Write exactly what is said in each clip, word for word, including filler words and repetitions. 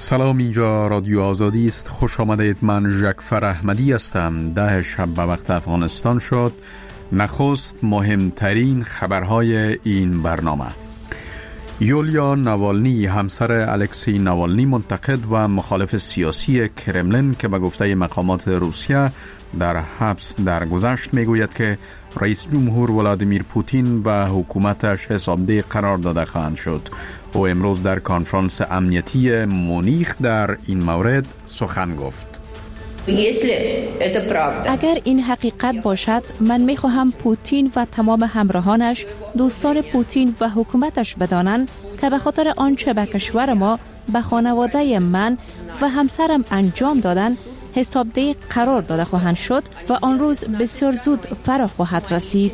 سلام، اینجا رادیو آزادی است. خوش آمدید. من ژکفر احمدی هستم. ده شب به وقت افغانستان شد. نخست مهمترین خبرهای این برنامه. یولیا ناوالنی، همسر الکسی ناوالنی، منتقد و مخالف سیاسی کرملین که به گفته مقامات روسیه در حبس درگذشت، میگوید که رئیس جمهور ولادیمیر پوتین و حکومتش حسابده قرار داده خواهند شد. او امروز در کنفرانس امنیتی مونیخ در این مورد سخن گفت. اگر این حقیقت باشد، من میخواهم پوتین و تمام همراهانش، دوستان پوتین و حکومتش بدانند که به خاطر آنچه به کشور ما، به خانواده من و همسرم انجام دادن، حسابده قرار داده خواهند شد و آن روز بسیار زود فرا خواهد رسید.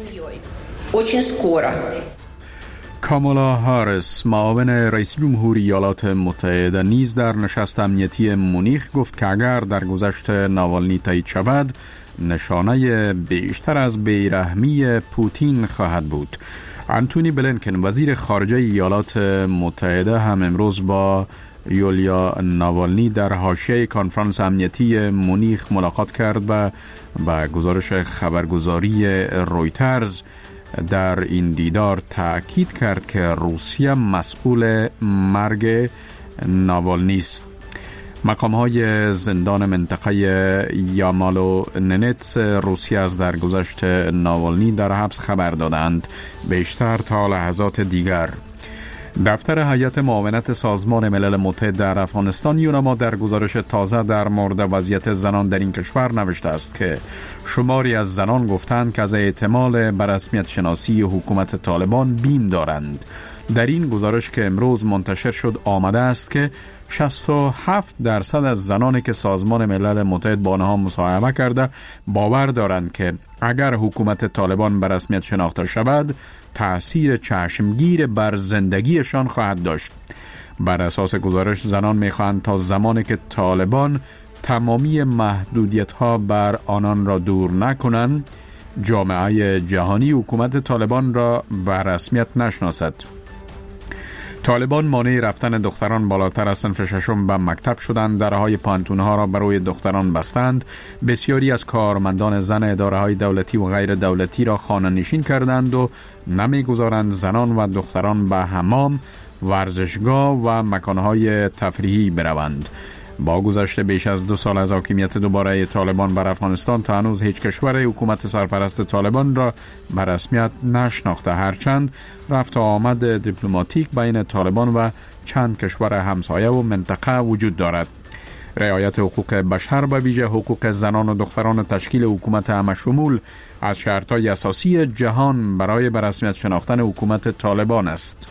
کامالا هاریس، معاون رئیس جمهور ایالات متحده، نیز در نشست امنیتی مونیخ گفت که اگر در گذشت ناوالنی تایید شود، نشانه بیشتر از بیرحمی پوتین خواهد بود. انتونی بلینکن، وزیر خارجه ایالات متحده، هم امروز با یولیا ناوالنی در حاشیه کنفرانس امنیتی مونیخ ملاقات کرد و با گزارش خبرگزاری رویترز در این دیدار تأکید کرد که روسیه مسئول مرگ ناوالنی است. مقام‌های زندان منطقه یامالو ننتس روسیه از درگذشت ناوالنی در حبس خبر دادند، بیشتر تا لحظات دیگر. دفتر هیئت معاونت سازمان ملل متحد در افغانستان یونما در گزارش تازه در مورد وضعیت زنان در این کشور نوشته است که شماری از زنان گفتند که از احتمال به رسمیت شناسی حکومت طالبان بیم دارند. در این گزارش که امروز منتشر شد آمده است که شصت و هفت درصد از زنانی که سازمان ملل متحد با آنها مصاحبه کرده باور دارند که اگر حکومت طالبان به رسمیت شناخته شود، تأثیر چشمگیر بر زندگیشان خواهد داشت. بر اساس گزارش زنان میخواهند تا زمانی که طالبان تمامی محدودیت‌ها بر آنان را دور نکنند، جامعه جهانی حکومت طالبان را به رسمیت نشناسد. طالبان مانع رفتن دختران بالاتر از صنف ششم به مکتب شدند، درهای پانتونها را برای دختران بستند، بسیاری از کارمندان زن اداره‌های دولتی و غیر دولتی را خانه نشین کردند و نمیگذارند زنان و دختران به حمام، ورزشگاه و مکانهای تفریحی بروند. با گذشت بیش از دو سال از حاکمیت دوباره طالبان بر افغانستان، تا هنوز هیچ کشور حکومت سرپرست طالبان را به رسمیت نشناخته، هرچند رفت و آمد دیپلماتیک بین طالبان و چند کشور همسایه و منطقه وجود دارد. رعایت حقوق بشر، به ویژه حقوق زنان و دختران، تشکیل حکومت همشمول از شرط‌های اساسی جهان برای به رسمیت شناختن حکومت طالبان است.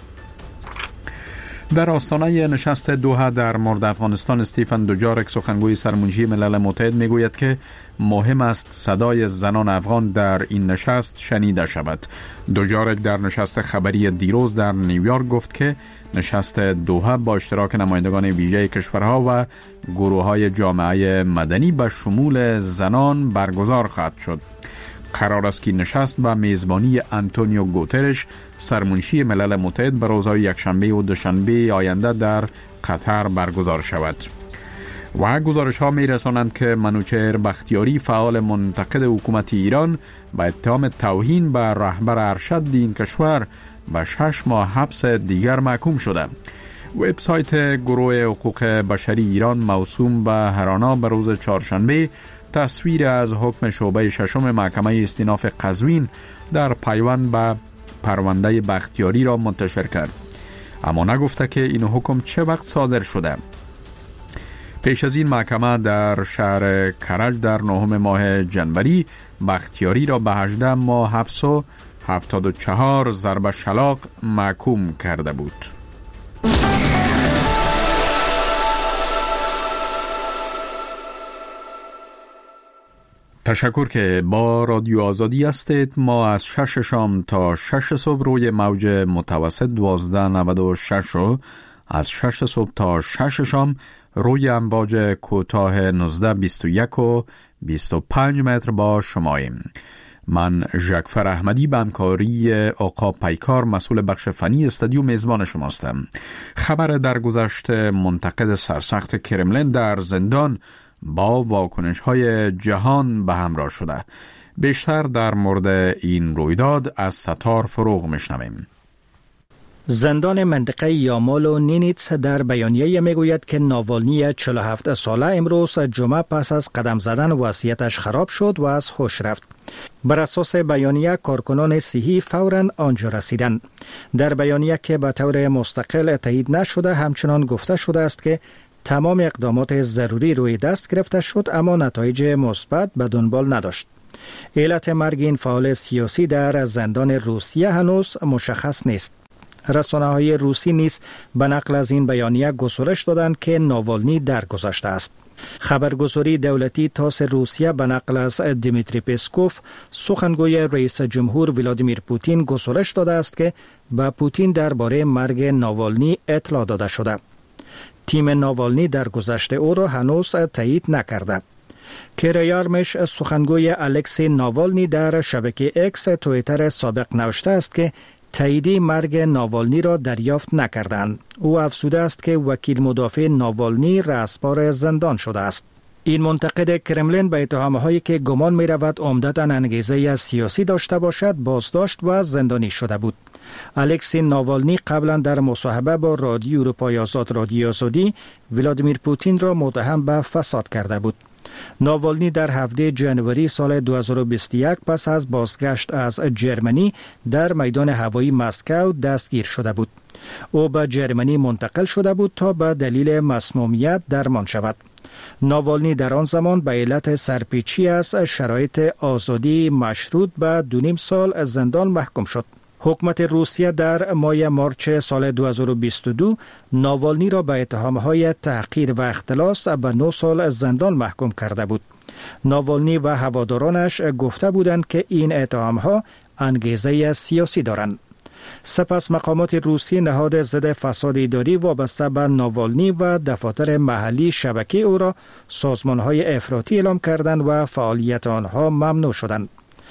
در آستانه نشست دوحه در مورد افغانستان، استیفن دوجارک، سخنگوی سرمنشی ملل متحد، میگوید که مهم است صدای زنان افغان در این نشست شنیده شود. دوجارک در نشست خبری دیروز در نیویورک گفت که نشست دوحه با اشتراک نمایندگان ویژه کشورها و گروه‌های جامعه مدنی به شمول زنان برگزار خواهد شد. قرار است که نشست با میزبانی آنتونیو گوترش، سرمنشی ملل متحد، به روزهای یکشنبه و دوشنبه آینده در قطر برگزار شود. و گزارش ها می رسانند که منوچهر بختیاری، فعال منتقد حکومت ایران، با اتهام توهین به رهبر ارشد این کشور به شش ماه حبس دیگر محکوم شده. وبسایت گروه حقوق بشری ایران موسوم به هرانا به روز چهارشنبه تصویر از حکم شعبه ششم محکمه استیناف قزوین در پیوند به پرونده بختیاری را منتشر کرد، اما نگفته که این حکم چه وقت صادر شده. پیش از این محکمه در شهر کرج در نهم ماه جنوری بختیاری را به هجده ماه حبس و هفتاد و چهار ضرب شلاق محکوم کرده بود. تشکر که با رادیو آزادی هستید. ما از شش شام تا شش صبح روی موج متوسط دوازده نود و شش و از شش صبح تا شش شام روی امواج کوتاه نوزده بیست و یک و بیست و پنج متر با شماییم. من ژکفر احمدی به همکاری آقا پیکار مسئول بخش فنی استودیو میزبان شماستم. خبر درگذشت منتقد سرسخت کرملین در زندان با واکنش‌های جهان به همراه شده. بیشتر در مورد این رویداد از ستار فروغ میشنویم. زندان منطقه یامال و نینیتس در بیانیه میگوید که ناوالنی چهل و هفت ساله امروز جمعه پس از قدم زدن وضعیتش خراب شد و از هوش رفت. بر اساس بیانیه کارکنان صحی فوراً آنجا رسیدند. در بیانیه که به طور مستقل تایید نشده همچنان گفته شده است که تمام اقدامات ضروری روی دست گرفته شد اما نتایج مثبت به دنبال نداشت. علت مرگ این فعال سیاسی در زندان روسیه هنوز مشخص نیست. رسانه‌های روسی نیز به نقل از این بیانیه گزارش دادند که ناوالنی درگذشته است. خبرگزاری دولتی تاس روسیه به نقل از دیمیتری پسکوف سخنگوی رئیس جمهور ولادیمیر پوتین گزارش داده است که به پوتین درباره مرگ ناوالنی اطلاع داده شده. تیم ناوالنی درگذشت او را هنوز تایید نکرده. کریارمش سخنگوی الکسی ناوالنی در شبکه اکس توییتر سابق نوشته است که تایید مرگ ناوالنی را دریافت نکردند. او افزوده است که وکیل مدافع ناوالنی رأسپار زندان شده است. این منتقد کرملین به اتهامهایی که گمان می رود عمدتاً انگیزه سیاسی داشته باشد بازداشت و زندانی شده بود. الکسی ناوالنی قبلا در مصاحبه با رادیو اروپای آزاد رادیو آزادی ولادیمیر پوتین را متهم به فساد کرده بود. ناوالنی در هفده ژانویه سال دو هزار و بیست و یک پس از بازگشت از جرمنی در میدان هوایی مسکو دستگیر شده بود. او به جرمنی منتقل شده بود تا به دلیل مسمومیت درمان شود. ناوالنی در آن زمان به علت سرپیچی از شرایط آزادی مشروط به دو نیم سال زندان محکوم شد. حکومت روسیه در ماه مارچ سال دو هزار و بیست و دو ناوالنی را به اتهامهای تحقیر و اختلاس به نه سال زندان محکوم کرده بود. ناوالنی و هوادارانش گفته بودند که این اتهامها انگیزه سیاسی دارند. سپس مقامات روسی نهاد ضد فساد اداری وابسته به ناوالنی و دفاتر محلی شبکه او را سازمان‌های افراطی اعلام کردند و فعالیت آنها ممنوع شدند.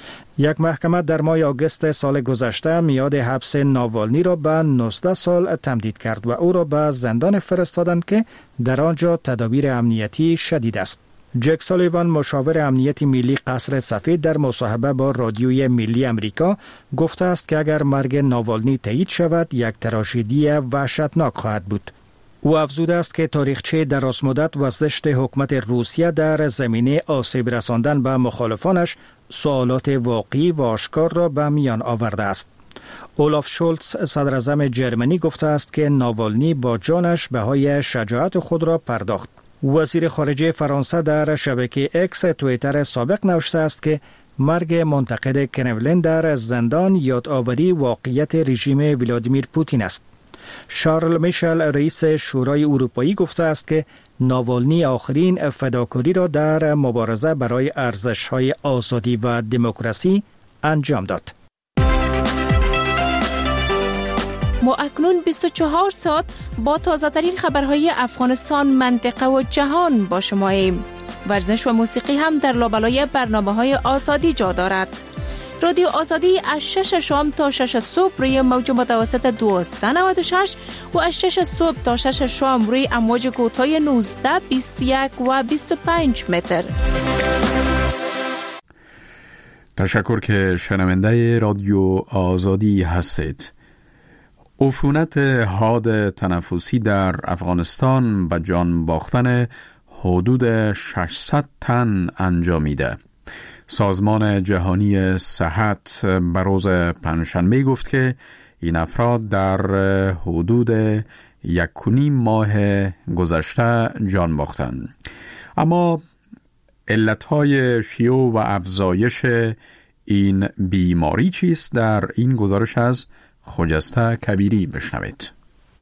یک محکمه در ماه آگوست سال گذشته میاد حبس ناوالنی را به نوزده سال تمدید کرد و او را به زندان فرستادند که در آنجا تدابیر امنیتی شدید است. جک سالیوان مشاور امنیت ملی قصر سفید در مصاحبه با رادیوی ملی امریکا گفته است که اگر مرگ ناوالنی تایید شود یک تراژدی وحشتناک خواهد بود. او افزوده است که تاریخچه درازمدت و زشت حکومت روسیه در زمینه آسیب رساندن به مخالفانش سوالات واقعی و آشکار را به میان آورده است. اولاف شولتز صدر اعظم جرمنی گفته است که ناوالنی با جانش بهای شجاعت خود را پرداخت. وزیر خارجه فرانسه در شبکه اکس توییتر سابق نوشته است که مرگ منتقد کرملین در زندان یادآوری واقعیت رژیم ولادیمیر پوتین است. شارل میشل رئیس شورای اروپایی گفته است که ناوالنی آخرین فداکاری را در مبارزه برای ارزش‌های آزادی و دموکراسی انجام داد. ما اکنون بیست و چهار ساعت با تازه‌ترین خبرهای افغانستان، منطقه و جهان با شماییم. ورزش و موسیقی هم در لابلای برنامه‌های آزادی جا دارد. رادیو آزادی از شش شام تا شش صبح روی موج متوسط دویست و نود و شش و از شش صبح تا شش شام روی امواج کوتاه نوزده، بیست و یک و بیست و پنج متر. تشکر که شنونده رادیو آزادی هستید. عفونت حاد تنفسی در افغانستان به جان باختن حدود ششصد تن انجامیده. سازمان جهانی صحت به روز پنجشنبه گفت که این افراد در حدود یک و نیم ماه گذشته جان باختند. اما علتهای شیوع و افزایش این بیماری چیست؟ در این گزارش از خجسته کبیری بشنوید.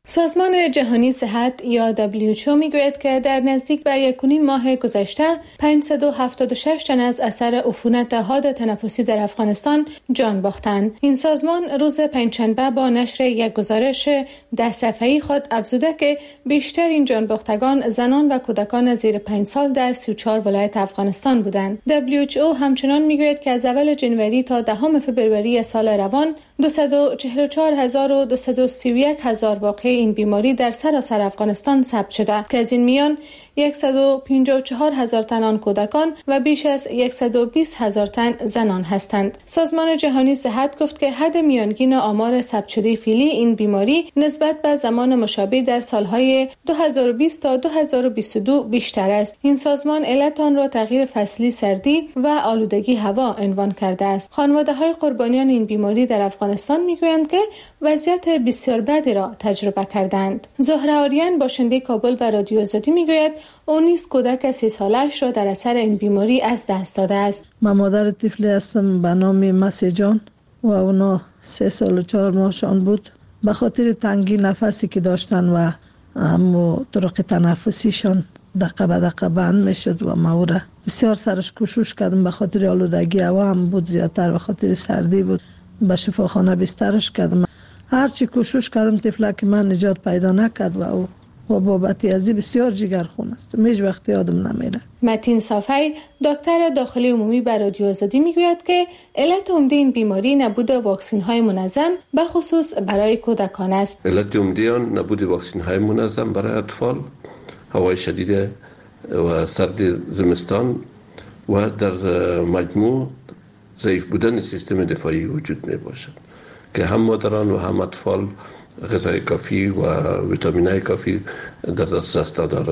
سازمان جهانی صحت یا دبلیو اچ او میگوید که در نزدیک به یک و نیم ماه گذشته پانصد و هفتاد و شش تن از اثر عفونت حاد تنفسی در افغانستان جان باختند. این سازمان روز پنجشنبه با نشر یک گزارش ده صفحه‌ای خود افزوده که بیشتر این جان باختگان زنان و کودکان زیر پنج سال در سی و چهار ولایت افغانستان بودند. دبلیو اچ او همچنان میگوید که از اول جنوری تا دهم فوریه سال روان دویست و چهل و چهار هزار و دویست و سی و یک هزار واقعه این بیماری در سراسر افغانستان ثبت شده که از این میان صد و پنجاه و چهار هزار تن آن کودکان و بیش از صد و بیست هزار تن زنان هستند. سازمان جهانی صحت گفت که حد میانگین آمار ثبت شده فعلی این بیماری نسبت به زمان مشابه در سالهای دو هزار و بیست تا دو هزار و بیست و دو بیشتر است. این سازمان علت آن را تغییر فصلی سردی و آلودگی هوا عنوان کرده است. خانواده‌های قربانیان این بیماری در افغانستان میگویند که وضعیت بسیار بدی را تجربه کردند. زهره آریان باشنده کابل به رادیو آزادی میگوید او نیز کودک سی سالش را در اثر این بیماری از دست داده است. من مادر طفلی هستم به نام مسی جان و اونا سه سال و چهار ماهشان بود. به خاطر تنگی نفسی که داشتن و همو طرق تنفسیشان دقیقه به دقیقه بند میشد و ما را بسیار سرش کوشش کردم. به خاطر آلودگی هوا هم بود، زیادتر به خاطر سردی بود. به شفاخانه بسترش کردم. هرچی کوشش کردم طفلک من نجات پیدا نکرد و او و بابتی ازی بسیار جگرخون است. هیچ وقت یادم نمیره. متین صافی دکتر داخلی عمومی بر رادیو آزادی میگوید که علت عمده این بیماری نبود واکسن های منظم به خصوص برای کودکان است. علت عمده آن نبود واکسن های منظم برای اطفال، هوای شدید و سرد زمستان و در مجموع ضعیف بودن سیستم دفاعی وجود می باشد که هم مادران و هم اطفال غذای کافی و ویتامین‌های کافی در دسترس ندارند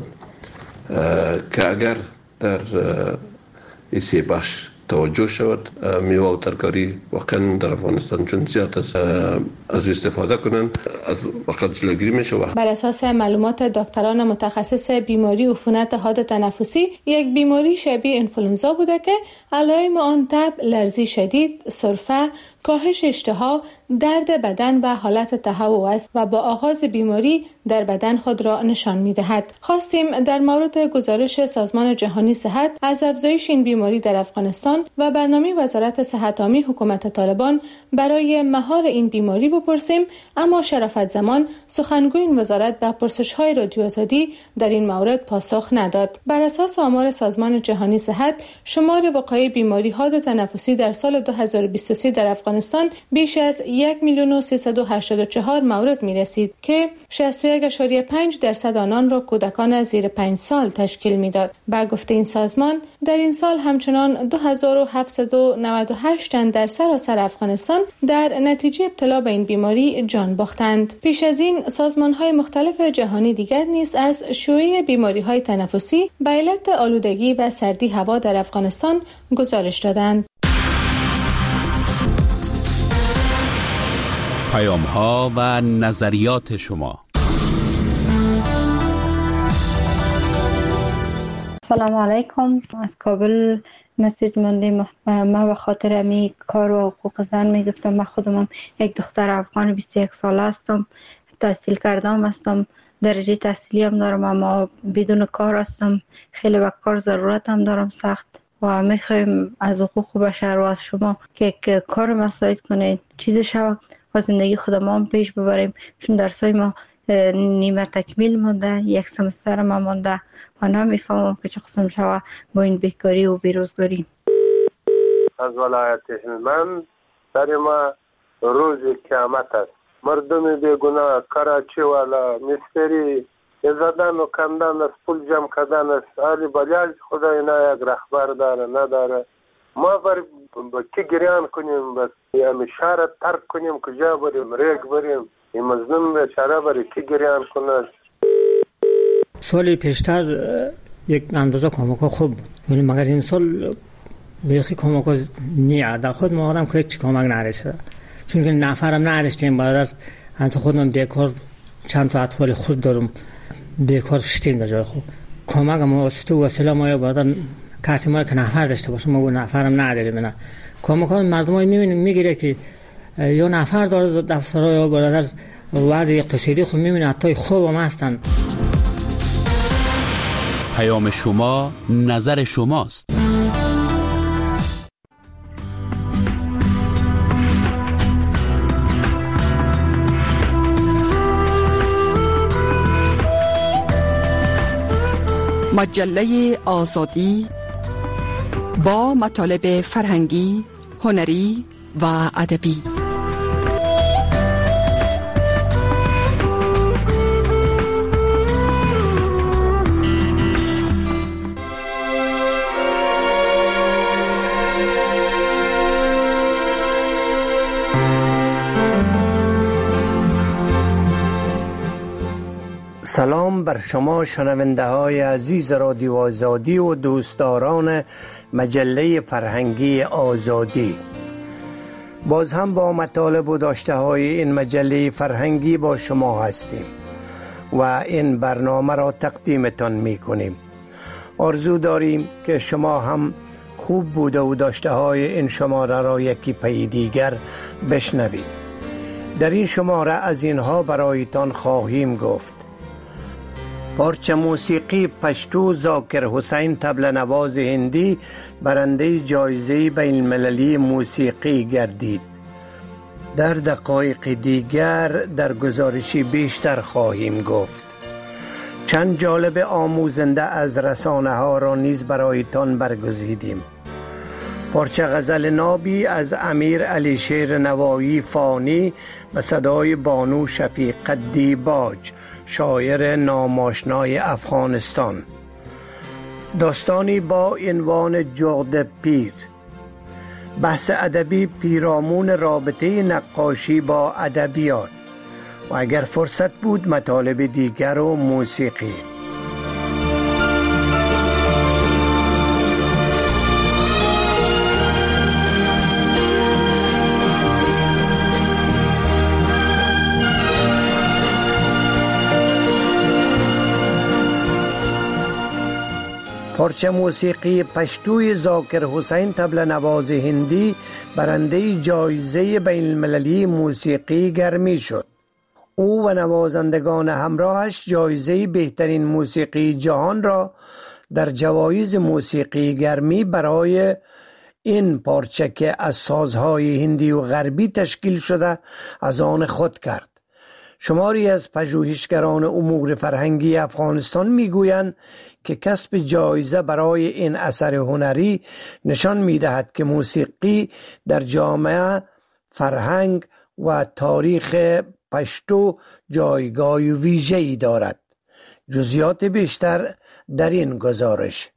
که اگر در این سه بخش توجه شود میوه و ترکاری واقعا در افغانستان چون زیاد است از استفاده کنند از وقت جلوگیری میشه. بر اساس معلومات دکتران متخصص بیماری عفونت حاد تنفسی، یک بیماری شبیه انفلوئنزا بوده که علائم آن تب، لرزی شدید، سرفه، کاهش اشتها، درد بدن و حالت تهوع است و با آغاز بیماری در بدن خود را نشان می‌دهد. خواستیم در مورد گزارش سازمان جهانی صحت از افزایش این بیماری در افغانستان و برنامه وزارت صحت عامه حکومت طالبان برای مهار این بیماری بپرسیم، اما شرافت زمان سخنگوی این وزارت به پرسش‌های رادیو آزادی در این مورد پاسخ نداد. بر اساس آمار سازمان جهانی صحت، شمار وقایع بیماری حاد تنفسی در سال دو هزار و بیست و سه در افغانستان بیش از یک میلیون و سیصد و هشتاد و چهار مورد می رسید که شصت و یک ممیز پنج درصد آنان را کودکان زیر پنج سال تشکیل می داد. با گفته این سازمان در این سال همچنان دو هزار و هفتصد و نود و هشت تن در سراسر افغانستان در نتیجه ابتلا به این بیماری جان باختند. پیش از این سازمان های مختلف جهانی دیگر نیز از شیوع بیماری های تنفسی به علت آلودگی و سردی هوا در افغانستان گزارش دادند. پیام ها و نظریات شما. سلام علیکم، از کابل مسیج مونده. ما به خاطر امی کار و حقوق زن میگفتم. من خودم یک دختر افغان بیست و یک ساله هستم، تحصیل کردم هستم، درجه تحصیلی هم دارم، اما بدون کار هستم. خیلی به کار ضرورت هم دارم سخت و میخوایم از حقوق بشر و از شما که کار مساعد کنید، چیز شود و زندگی خودم هم پیش ببریم، چون درسای ما نیمه تکمیل مونده، یک سمستر ما مونده و نمیفهمم که چه قسم شود با این بیکاری و بیروزگاری. از ولایت هلمند در ما روز قیامت است. مردم بیگناه کراچی والا مستری زدن و کندن است، پول جمع کردن است. علی بلیال خدا اینا یک رهبر داره نداره. ما بر کی گریان کنیم، بس یا شهر ترک کنیم، کجا بریم، ریگ بریم، این مظلوم بیچاره بر کی گریان کنه. سالی پیشتر یک اندازه کمک خوب بود، ولی مگر این سال بیخی کمک نیه. در خود ما آدم که هیچ کمک نرسیده، چون که نفرم نرسیدیم. برادر انت خودم بیکار چند تا اطفال خود دارم، بیکار شدیم در جای خود. کمک ما استو وسیله ما یا برادر کسی ما که نفر داشته باشه، ما نفرم نداریم. نه کمک ها مردم ها میبینیم میگیره که یا نفر داره دفترها یا برادر وضع اقتصادی خود میبینه حتی خوب هم هستن. پیام شما نظر شماست. مجله آزادی با مطالب فرهنگی، هنری و ادبی. سلام بر شما شنونده های عزیز رادیو آزادی و دوستداران مجله فرهنگی آزادی. باز هم با مطالب و داشته های این مجله فرهنگی با شما هستیم و این برنامه را تقدیمتان می کنیم. آرزو داریم که شما هم خوب بوده و داشته های این شماره را یکی پی دیگر بشنوید. در این شماره از اینها برایتان خواهیم گفت: پارچه موسیقی پشتو ذاکر حسین طبل نواز هندی برنده جایزه بین المللی موسیقی گردید. در دقایق دیگر در گزارشی بیشتر خواهیم گفت. چند جالب آموزنده از رسانه ها را نیز برایتان برگزیدیم. پارچه غزل نابی از امیر علی شیر نوایی فانی به صدای بانو شفیقه دیباج، شاعر ناماشنای افغانستان. داستانی با عنوان جغد پیر. بحث ادبی پیرامون رابطه نقاشی با ادبیات و اگر فرصت بود مطالب دیگر و موسیقی. پارچه موسیقی پشتوی ذاکر حسین طبل نواز هندی برنده جایزه بین المللی موسیقی گرمی شد. او و نوازندگان همراهش جایزه بهترین موسیقی جهان را در جوایز موسیقی گرمی برای این پارچه که از سازهای هندی و غربی تشکیل شده از آن خود کرد. شماری از پژوهشگران امور فرهنگی افغانستان میگویند که کسب جایزه برای این اثر هنری نشان می‌دهد که موسیقی در جامعه، فرهنگ و تاریخ پشتو جایگاه ویژه‌ای دارد. جزئیات بیشتر در این گزارش.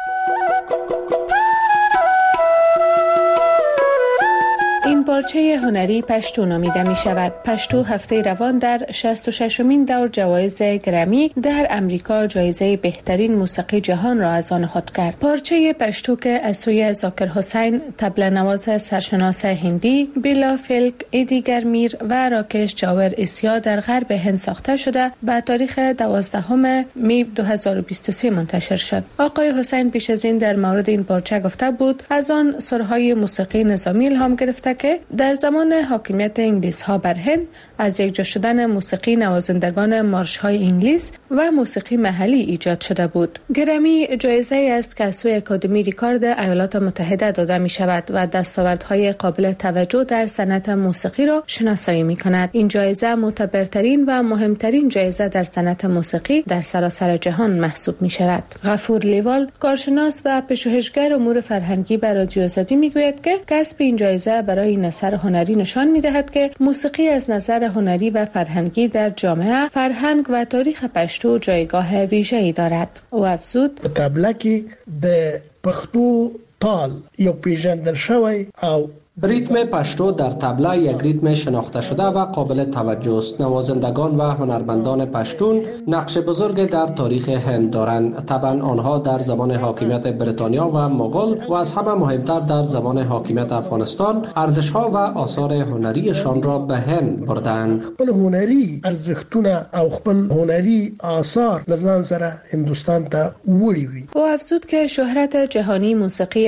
این پارچه هنری پشتو نامیده می شود. پشتو هفته روان در شصت و ششمین دور جوایز گرمی در امریکا جایزه بهترین موسیقی جهان را از آن خود کرد. پارچه پشتو که از سوی ذاکر حسین طبل نواز سرشناس هندی، بیلا فلک، ایدی گرمیر و راکش جاور اسیا در غرب هند ساخته شده به تاریخ دوازدهم می دو هزار و بیست و سه منتشر شد. آقای حسین پیش از این در مورد این پارچه گفته بود از آن سرهای موسیقی نظامی الهام گرفته که در زمان حاکمیت انگلیس ها بر هند از یکجا شدن موسیقی نوازندگان مارش های انگلیس و موسیقی محلی ایجاد شده بود. گرمی جایزه است که از سوی اکادمی ریکارد ایالات متحده داده می شود و دستاوردهای قابل توجه در صنعت موسیقی را شناسایی می کند. این جایزه معتبرترین و مهمترین جایزه در صنعت موسیقی در سراسر جهان محسوب می شود. غفور لیوال، کارشناس و پژوهشگر امور فرهنگی بر رادیو آزادی می گوید که کسب این جایزه برای این اثر هنری نشان می دهد که موسیقی از نظر هنری و فرهنگی در جامعه، فرهنگ و تاریخ پشتو جایگاه ویژه‌ای دارد. او افزود: طبله کې د پښتو تال یو پیژندل شوی او ریتم پشتو در طبله یک ریتم شناخته شده و قابل توجه است. نوازندگان و هنرمندان پشتون نقش بزرگ در تاریخ هند دارند. طبعا آنها در زمان حاکمیت بریتانیا و مغول و از همه مهمتر در زمان حاکمیت افغانستان ارزش‌ها و آثار هنریشان را به هند بردند. خپل هنری ارزښتونه او خپل هنری آثار لزان سره هندوستان ته وړي وي. او افزود که شهرت جهانی موسیقی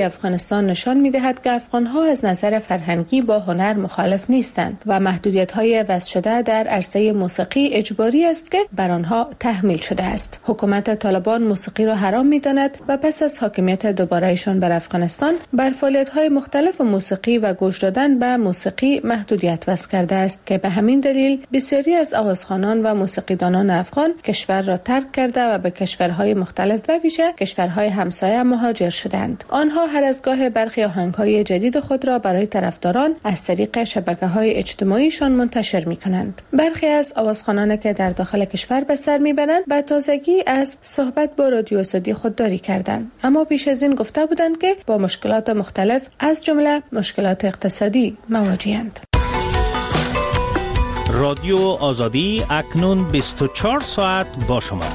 افغانستان نشان می‌دهد که افغان‌ها از نظر فرهنگی با هنر مخالف نیستند و محدودیت‌های وضع شده در عرصه موسیقی اجباری است که بر آنها تحمیل شده است. حکومت طالبان موسیقی را حرام می‌داند و پس از حاکمیت دوباره‌ایشان بر افغانستان بر فعالیت‌های مختلف موسیقی و گوش دادن به موسیقی محدودیت وضع کرده است که به همین دلیل بسیاری از آوازخوانان و موسیقیدانان افغان کشور را ترک کرده و به کشورهای مختلف به ویژه کشورهای همسایه مهاجر شدند. آنها هر از گاه برخی آهنگ‌های جدید خود را برای طرفداران از طریق شبکه‌های اجتماعیشان منتشر می‌کنند. برخی از آوازخوانان که در داخل کشور به سر می‌برند به تازگی از صحبت با رادیو سعودی خودداری کردند، اما پیش از این گفته بودند که با مشکلات مختلف از جمله مشکلات اقتصادی مواجه‌اند. رادیو آزادی اکنون بیست و چهار ساعت با شما.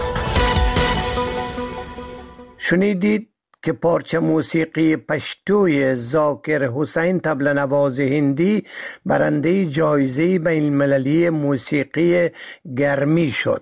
شنیدید که پارچه موسیقی پشتوی ذاکر حسین طبل‌نواز هندی برنده جایزه بین المللی موسیقی گرمی شد.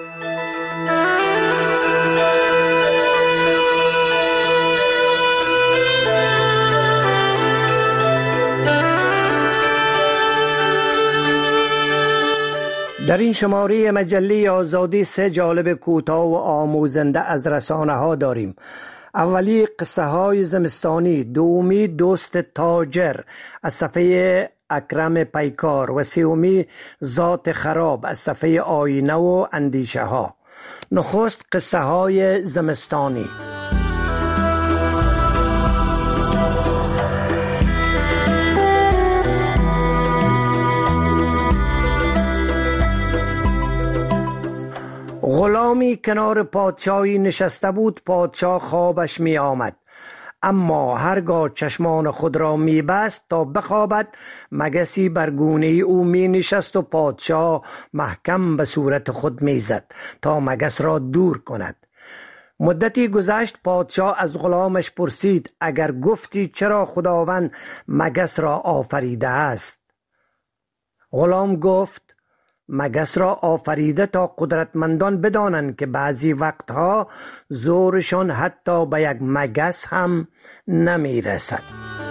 در این شماره مجله آزادی سه جالب کوتاه و آموزنده از رسانه ها داریم. اولی قصه های زمستانی، دومی دوست تاجر از صفحه اکرم پیکار و سومی ذات خراب از صفحه آینه و اندیشه ها. نخست قصه های زمستانی. غلامی کنار پادشاهی نشسته بود. پادشاه خوابش می آمد، اما هرگاه چشمان خود را می بست تا بخوابد، مگسی بر گونه او می نشست و پادشاه محکم به صورت خود می زد تا مگس را دور کند. مدتی گذشت. پادشاه از غلامش پرسید اگر گفتی چرا خداوند مگس را آفریده است؟ غلام گفت مگس را آفریده تا قدرتمندان بدانند که بعضی وقتها زورشان حتی به یک مگس هم نمی رسد.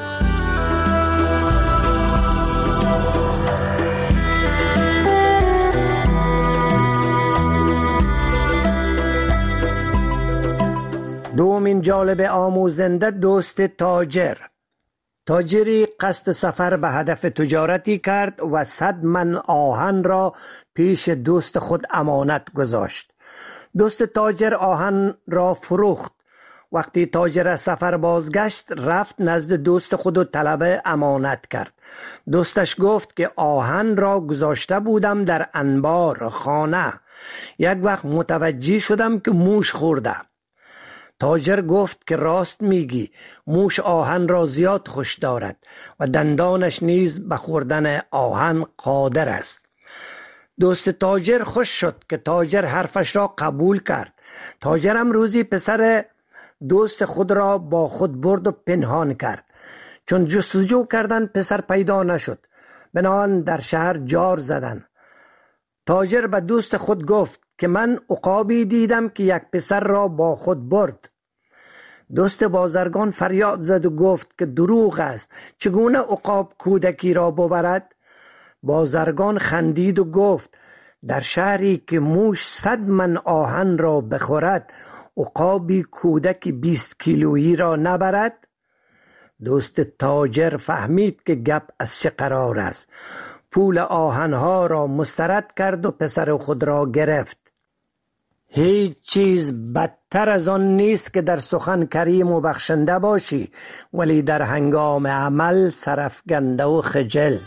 دومین جالب آموزنده دوست تاجر. تاجری قصد سفر به هدف تجارتی کرد و صد من آهن را پیش دوست خود امانت گذاشت. دوست تاجر آهن را فروخت. وقتی تاجر از سفر بازگشت، رفت نزد دوست خود و طلب امانت کرد. دوستش گفت که آهن را گذاشته بودم در انبار خانه، یک وقت متوجه شدم که موش خورده. تاجر گفت که راست میگی، موش آهن را زیاد خوش دارد و دندانش نیز به خوردن آهن قادر است. دوست تاجر خوش شد که تاجر حرفش را قبول کرد. تاجرم روزی پسر دوست خود را با خود برد و پنهان کرد. چون جستجو کردن پسر پیدا نشد، بنابراین در شهر جار زدن. تاجر به دوست خود گفت که من عقابی دیدم که یک پسر را با خود برد. دوست بازرگان فریاد زد و گفت که دروغ است، چگونه عقاب کودکی را ببرد؟ بازرگان خندید و گفت در شهری که موش صد من آهن را بخورد، عقابی کودکی بیست کیلویی را نبرد؟ دوست تاجر فهمید که گپ از چه قرار است. پول آهنها را مسترد کرد و پسر خود را گرفت. هیچ چیز بدتر از آن نیست که در سخن کریم و بخشنده باشی، ولی در هنگام عمل سرفگنده و خجل.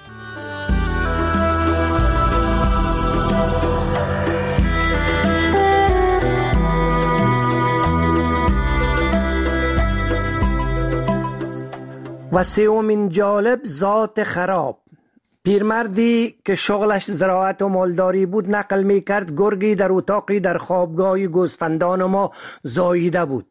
و سومین جالب ذات خراب. پیرمردی که شغلش زراعت و مالداری بود نقل می کرد گرگی در اتاقی در خوابگاه گوسفندان ما زاییده بود.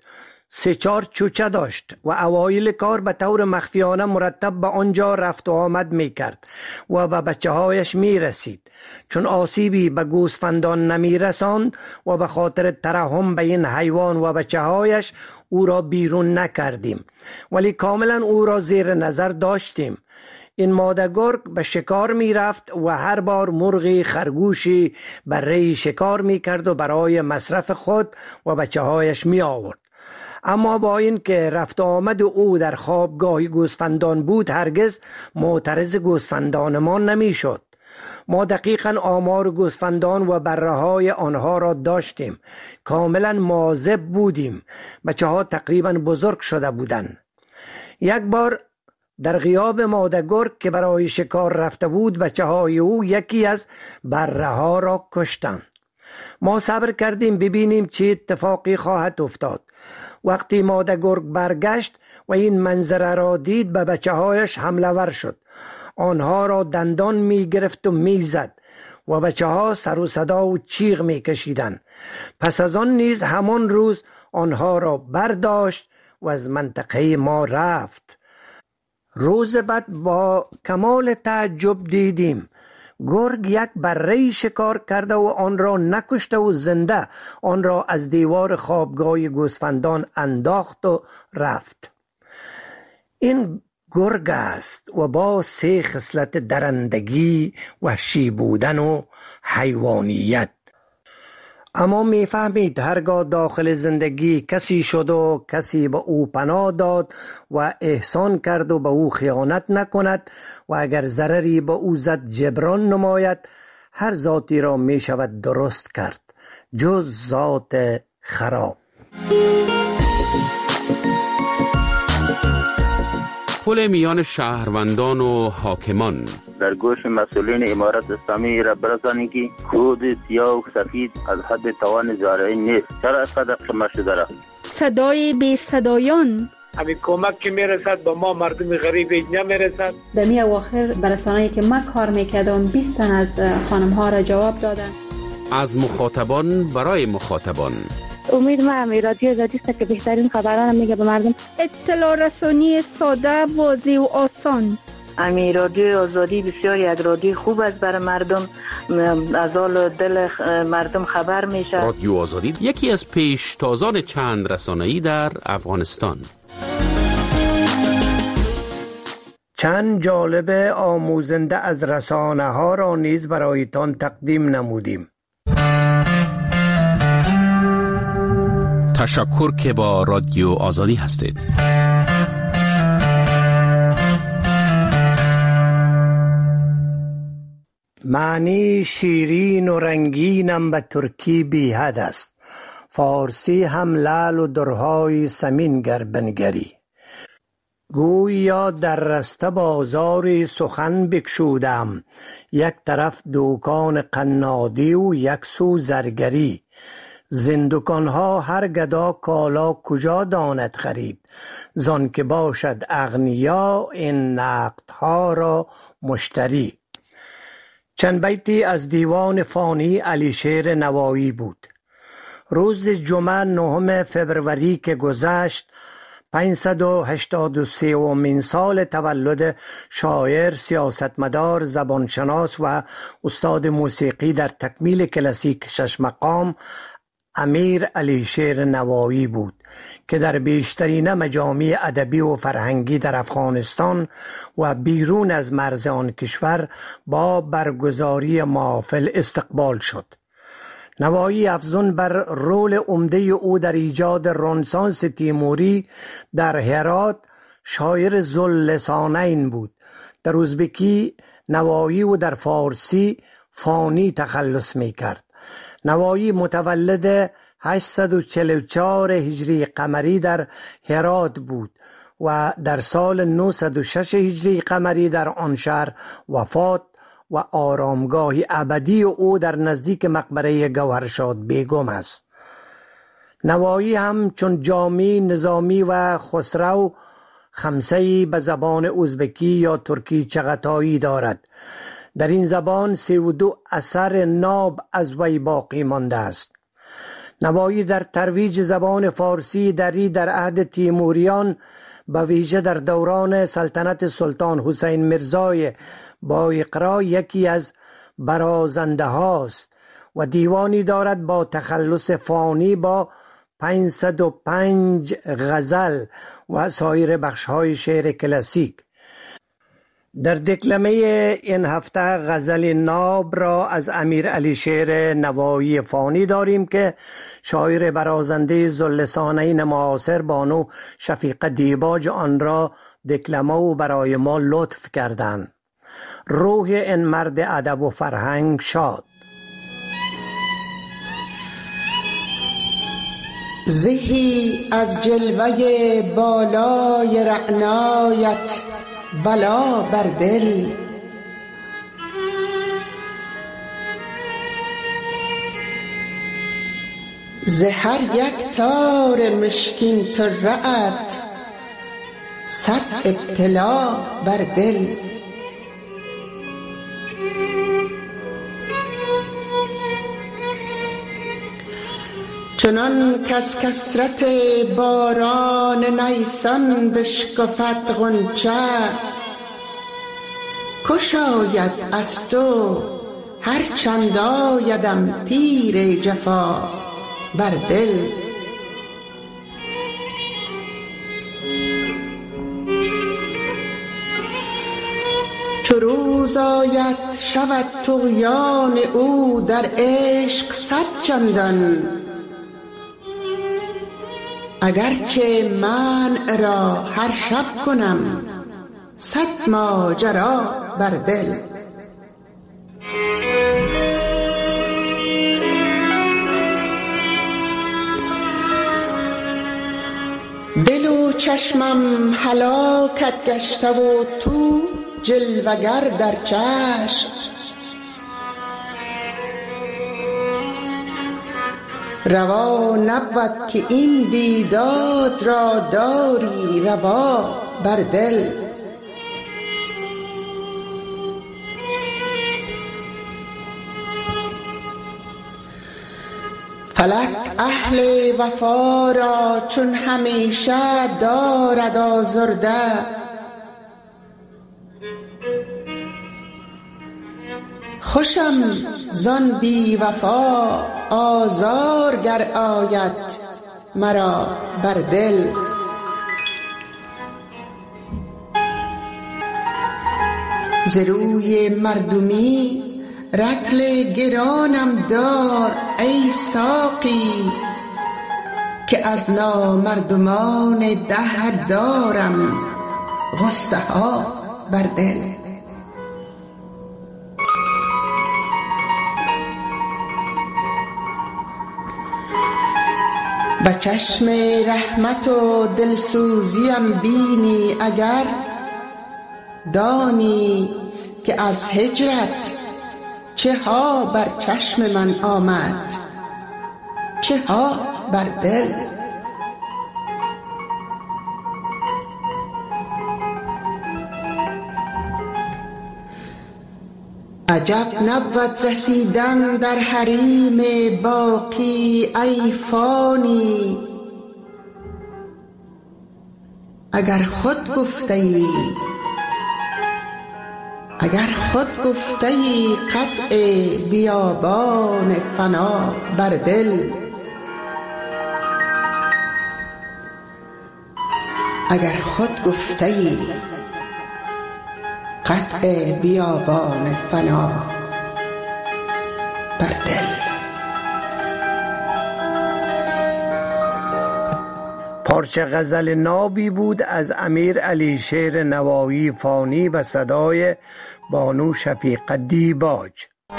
سه چهار چوچه داشت و اوایل کار به طور مخفیانه مرتب به آنجا رفت و آمد می کرد و به بچه هایش می رسید. چون آسیبی به گوسفندان نمی رساند و به خاطر ترحم به این حیوان و بچه هایش او را بیرون نکردیم، ولی کاملا او را زیر نظر داشتیم. این ماده گرگ به شکار می رفت و هر بار مرغی خرگوشی برای شکار می کرد و برای مصرف خود و بچه هایش می آورد. اما با این که رفت آمد او در خوابگاه گوسفندان بود، هرگز معترض گوسفندان ما نمی شد. ما دقیقاً آمار گوسفندان و بره های آنها را داشتیم. کاملا مواظب بودیم. بچه ها تقریباً بزرگ شده بودند. یک بار در غیاب ماده گرگ که برای شکار رفته بود، بچه های او یکی از بره ها را کشتند. ما صبر کردیم ببینیم چه اتفاقی خواهد افتاد. وقتی ماده گرگ برگشت و این منظره را دید، به بچه هایش حمله ور شد. آنها را دندان می گرفت و می زد و بچه ها سر و صدا و چیغ می کشیدن. پس از آن نیز همان روز آنها را برداشت و از منطقه ما رفت. روز بعد با کمال تعجب دیدیم گرگ یک بره شکار کرده و آن را نکشته و زنده آن را از دیوار خوابگاه گوسفندان انداخت و رفت. این گرگ است و با سه خصلت درندگی، وحشی بودن و حیوانیت. اما میفهمید هرگاه داخل زندگی کسی شد و کسی به او پناه داد و احسان کرد و به او خیانت نکند و اگر ضرری به او زد جبران نماید، هر ذاتی را می شود درست کرد جز ذات خراب. پل میان شهروندان و حاکمان. در گوش مسئولین امارت اسلامی را برسانید که کود سیاه و سفید از حد توان زارعی نیست. چرا از قدر قمه شده را؟ صدای بی صدایان. همین کمک که میرسد با ما مردم غریب نمیرسد. در می اواخر برسانه‌ای که ما کار میکردم بیست تن از خانم ها را جواب دادن. از مخاطبان برای مخاطبان. امید ما هم رادیو آزادی است که بهترین خبران میگه به مردم. اطلاع رسانی ساده، واضح و آسان. امی رادیو آزادی بسیار یک رادیو خوب است برای مردم، از حال دل مردم خبر میشه. رادیو آزادی یکی از پیشتازان چند رسانه‌ای در افغانستان. چند جالب آموزنده از رسانه ها را نیز برایتان تقدیم نمودیم. تشکر که با رادیو آزادی هستید. معنی شیرین و رنگینم به ترکی بی حد است، فارسی هم لعل و درهای سمین گر بنگری. گویا در رسته بازاری سخن بکشودم، یک طرف دوکان قنادی و یک سو زرگری. زندگانها هر گدا کالا کجا داند خرید، زان که باشد اغنیا این نقدها را مشتری. چند بیتی از دیوان فانی علیشیر نوایی بود. روز جمعه نهم فبروری که گذشت، پانصد و هشتاد و سومین سال تولد شاعر، سیاستمدار، زبانشناس و استاد موسیقی در تکمیل کلاسیک شش مقام امیر علیشیر نوایی بود که در بیشترین مجامع ادبی و فرهنگی در افغانستان و بیرون از مرز آن کشور با برگزاری محافل استقبال شد. نوایی افزون بر رول عمده او در ایجاد رنسانس تیموری در هرات شاعر ذواللسانین بود. در ازبکی نوایی و در فارسی فانی تخلص می کرد. نوایی متولد هشتصد و چهل و چهار هجری قمری در هرات بود و در سال نهصد و شش هجری قمری در آن شهر وفات و آرامگاهی ابدی او در نزدیک مقبره گوهرشاد بیگم است. نوایی هم چون جامی، نظامی و خسرو خمسه‌ای به زبان ازبکی یا ترکی چغتایی دارد. در این زبان سی و دو اثر ناب از وی باقی مانده است. نوایی در ترویج زبان فارسی دری در عهد تیموریان به ویژه در دوران سلطنت سلطان حسین میرزای با اقرا یکی از برازنده هاست و دیوانی دارد با تخلص فانی با پانصد و پنج غزل و سایر بخش‌های شعر کلاسیک. در دکلمه این هفته غزل ناب را از امیر علی شیر نوایی فانی داریم که شاعر برازنده ذواللسانین معاصر بانو شفیقه دیباج آن را دکلمه و برای ما لطف کردند. روح این مرد ادب و فرهنگ شاد. زهی از جلوه بالای رعنایت بلا بر دل، ز هر یک تار مشکین طره‌ات صد ابتلا بر دل. چنان کز کثرت باران نیسان بشکفد غنچه، کش آید از تو هر چند آیدم تیر جفا بر دل. چو روز آید شود طغیان او در عشق صد چندان، اگرچه منع را هر شب کنم صد ماجرا بر دل. دل و چشمم هلاکت گشته و تو جلوگر در چشم، روا نبود که این بیداد را داری روا بر دل. فلک اهل وفا را چون همیشه دارد آزرده، خوشم زان بی وفا آزار گر آید مرا بر دل. ز روی مردمی رطل گرانم دار ای ساقی، که از نامردمان ده دارم غصه ها بر دل. به چشم رحمت و دلسوزیم بینی اگر، دانی که از هجرت چه ها بر چشم من آمد چه ها بر دل. عجب نبود رسیدن در حریم باقی ای فانی، اگر خود گفته ای اگر خود گفته ای قطع بیابان فنا بر دل. اگر خود گفته ای قطع بیابان فنا بر دل. پارچه غزل نابی بود از امیر علی شیر نوایی فانی به صدای بانو شفیقه دیباج.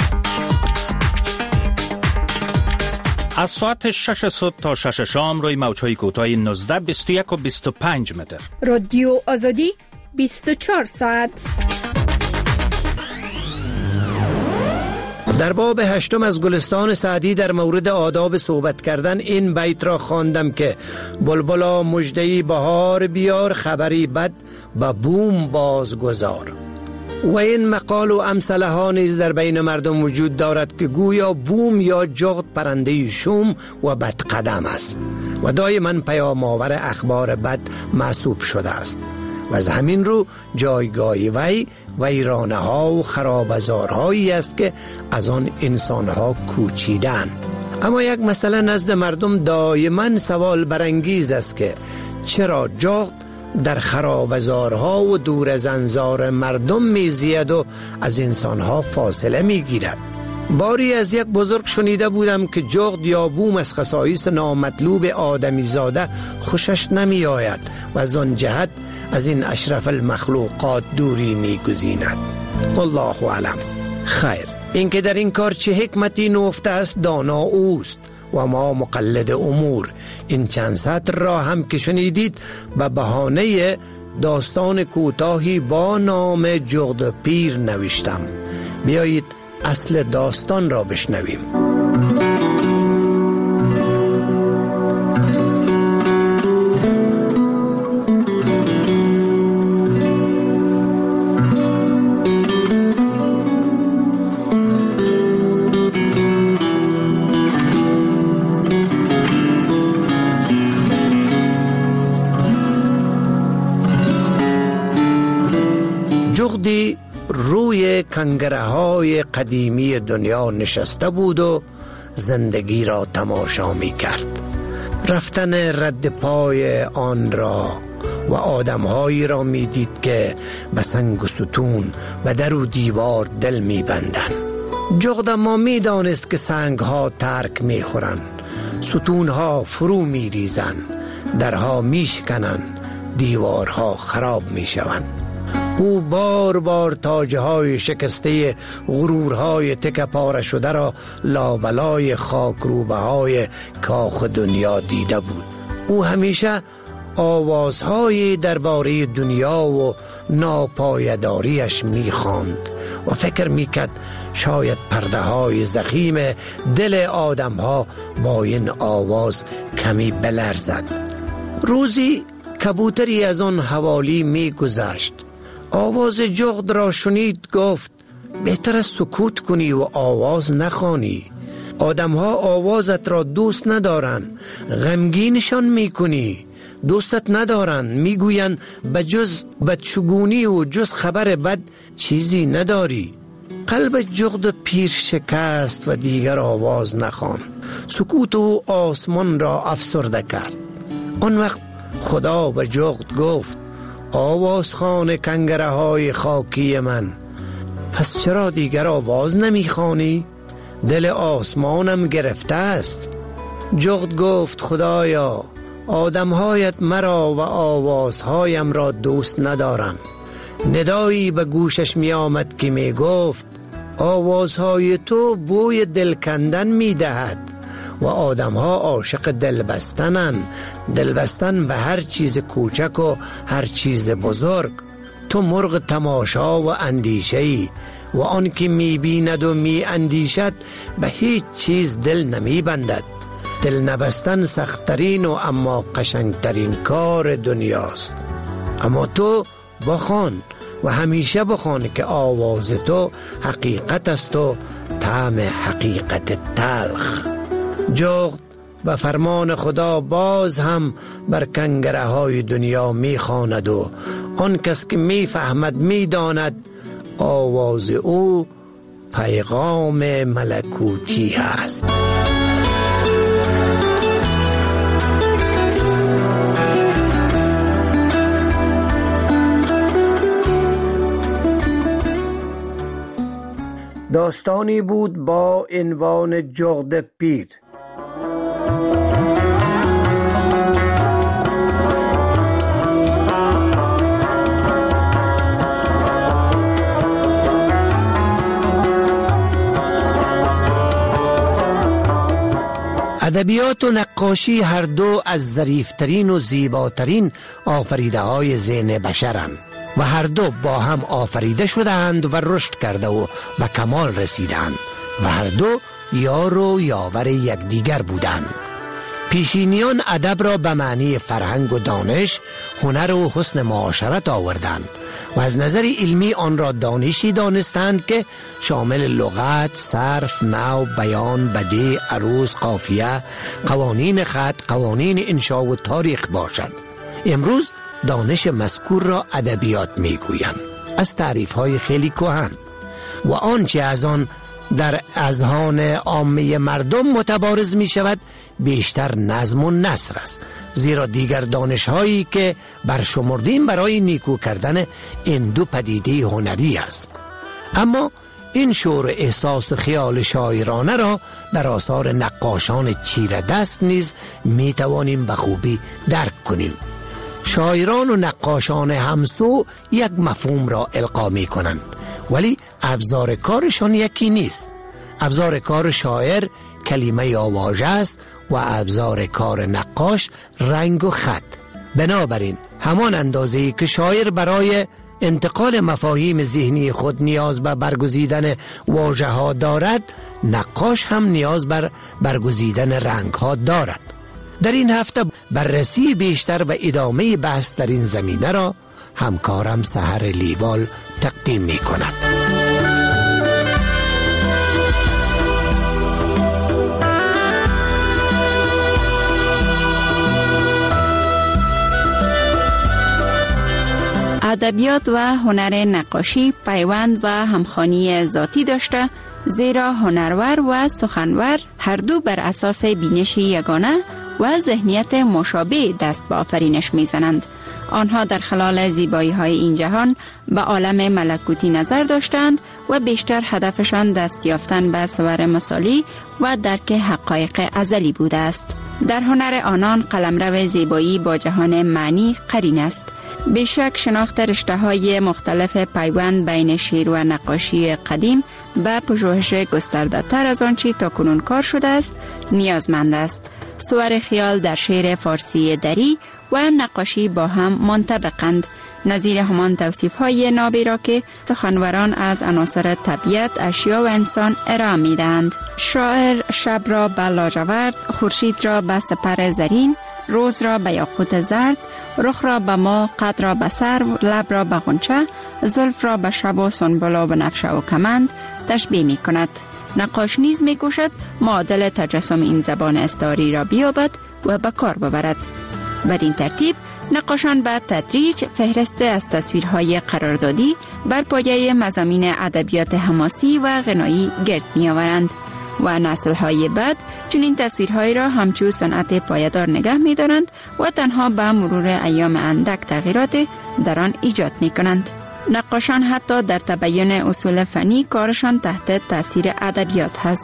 از ساعت شش صبح تا شش شام روی موج‌های کوتاه نوزده، بیست و یک و بیست و پنج متر. رادیو آزادی بیست و چهار ساعت. در باب هشتم از گلستان سعدی در مورد آداب صحبت کردن این بیت را خواندم که بلبلا مژده‌ای بهار بیار، خبری بد به بوم باز گذار. و این مقال و امثله ها نیز در بین مردم وجود دارد که گویا بوم یا جغد پرنده شوم و بدقدم است و دائما پیام آور اخبار بد محسوب شده است و از همین رو جایگاه وی ویرانه ها و خرابزارهایی است که از آن انسان ها کوچیدن. اما یک مسئله نزد مردم دائما سوال برانگیز است که چرا جغد در خرابزارها و دور از انظار مردم میزید و از انسانها فاصله میگیرد. باری از یک بزرگ شنیده بودم که جغد یا بوم از خصایص نامطلوب آدمی زاده خوشش نمی آید و از آن جهت از این اشرف المخلوقات دوری می گزیند. والله اعلم. خیر، اینکه در این کار چه حکمتی نهفته است دانا اوست و ما مقلد امور. این چند سطر را هم که شنیدید به بهانه داستان کوتاهی با نام جغد پیر نوشتم. بیایید اصل داستان را بشنویم. جغدی روی کنگره های قدیمی دنیا نشسته بود و زندگی را تماشا می کرد. رفتن رد پای آن را و آدمهایی را می دید که به سنگ و ستون و در و دیوار دل می بندن. جغد اما می دانست که سنگ ها ترک می خورن، ستون ها فرو می ریزن، درها می شکنن، دیوارها خراب می شون. او بار بار تاجه های شکسته غرورهای تکه پاره شده را لابلای خاکروبه های کاخ دنیا دیده بود. او همیشه آوازهای درباره دنیا و ناپایداریش میخواند و فکر میکرد شاید پرده های زخیم دل آدم ها با این آواز کمی بلرزد. روزی کبوتری از آن حوالی میگذشت. آواز جغد را شنید، گفت بهتر است سکوت کنی و آواز نخوانی. آدم ها آوازت را دوست ندارن، غمگینشان میکنی. دوستت ندارن، میگوین بجز بدشگونی و جز خبر بد چیزی نداری. قلب جغد پیر شکست و دیگر آواز نخوان. سکوت و آسمان را افسرده کرد. آن وقت خدا به جغد گفت آوازخوان کنگره های خاکی من، پس چرا دیگر آواز نمیخوانی؟ دل آسمانم گرفته است. جغد گفت خدایا، آدمهایت مرا و آوازهایم را دوست ندارم. ندایی به گوشش می آمد که می گفت آوازهای تو بوی دل کندن می دهد و آدمها عاشق دل بستنن، دل بستن به هر چیز کوچک و هر چیز بزرگ. تو مرغ تماشا و اندیشه‌ای و آن که می بیند و می اندیشد به هیچ چیز دل نمی بندد. دل نبستن سختترین و اما قشنگترین کار دنیاست. اما تو بخوان و همیشه بخوان که آواز تو حقیقت است و طعم حقیقت تلخ. جغد به فرمان خدا باز هم بر کنگره های دنیا می خواند و آن کس که می فهمد می داند آواز او پیغام ملکوتی است. داستانی بود با عنوان جغد پیر. ادبیات و نقاشی هر دو از ظریفترین و زیباترین آفریده های ذهن بشرند و هر دو با هم آفریده شدند و رشد کرده و به کمال رسیدند و هر دو یار و یاور یکدیگر بودند. پیشینیان ادب را به معنی فرهنگ و دانش، هنر و حسن معاشرت آوردند و از نظر علمی آن را دانشی دانستند که شامل لغت، صرف، نحو، بیان، بدیع، عروض، قافیه، قوانین خط، قوانین انشاء و تاریخ باشد. امروز دانش مذکور را ادبیات میگویند، از تعریف‌های خیلی کهن و آنچه از آن در اذهان عامه مردم متبارز می شود بیشتر نظم و نثر است، زیرا دیگر دانش‌هایی که برشمردیم برای نیکو کردن این دو پدیده هنری است. اما این شعور احساس و خیال شاعرانه را در آثار نقاشان چیره دست نیز می توانیم به خوبی درک کنیم. شاعران و نقاشان همسو یک مفهوم را القا می کنند، ولی ابزار کارشان یکی نیست. ابزار کار شاعر کلمه یا واژه است و ابزار کار نقاش رنگ و خط. بنابراین همان اندازه‌ای که شاعر برای انتقال مفاهیم ذهنی خود نیاز به برگزیدن واژه ها دارد، نقاش هم نیاز بر برگزیدن رنگ ها دارد. در این هفته بررسی بیشتر و ادامه بحث در این زمینه را همکارم سحر لیوال تقدیم می کند. ادبیات و هنر نقاشی پیوند و همخوانی ذاتی داشته، زیرا هنرور و سخنور هر دو بر اساس بینش یگانه و ذهنیت مشابه دست به آفرینش میزنند. آنها در خلال زیبایی های این جهان به عالم ملکوتی نظر داشتند و بیشتر هدفشان دست یافتن به صور مثالی و درک حقایق ازلی بوده است. در هنر آنان قلمرو زیبایی با جهان معنی قرین است. بیشک شناخت رشته های مختلف پیوند بین شعر و نقاشی قدیم به پژوهش گسترده تر از آنچه تاکنون کار شده است نیازمند است. صور خیال در شعر فارسی دری و نقاشی با هم منطبقند، نظیر همان توصیف های نابی را که سخنوران از عناصر طبیعت، اشیا و انسان ارائه می‌دهند. شاعر شب را به لاجورد، خورشید را به سپر زرین، روز را به یاقوت زرد، رخ را به ما، قد را به سرو، لب را به غنچه، زلف را به شب و سنبل و بنفشه و کمند تشبیه می کند. نقاش نیز می کوشد معادل تجسم این زبان استعاری را بیابد و به کار ببرد. بدین ترتیب نقاشان به تدریج فهرست از تصویرهای قراردادی بر پایه مضامین ادبیات حماسی و غنایی گرد می آورند و نسل‌های بعد چون این تصویرهای را همچون صنعت پایدار نگه می دارند و تنها به مرور ایام اندک تغییرات در آن ایجاد می کنند. نقاشان حتی در تبیین اصول فنی کارشان تحت تاثیر ادبیات هست.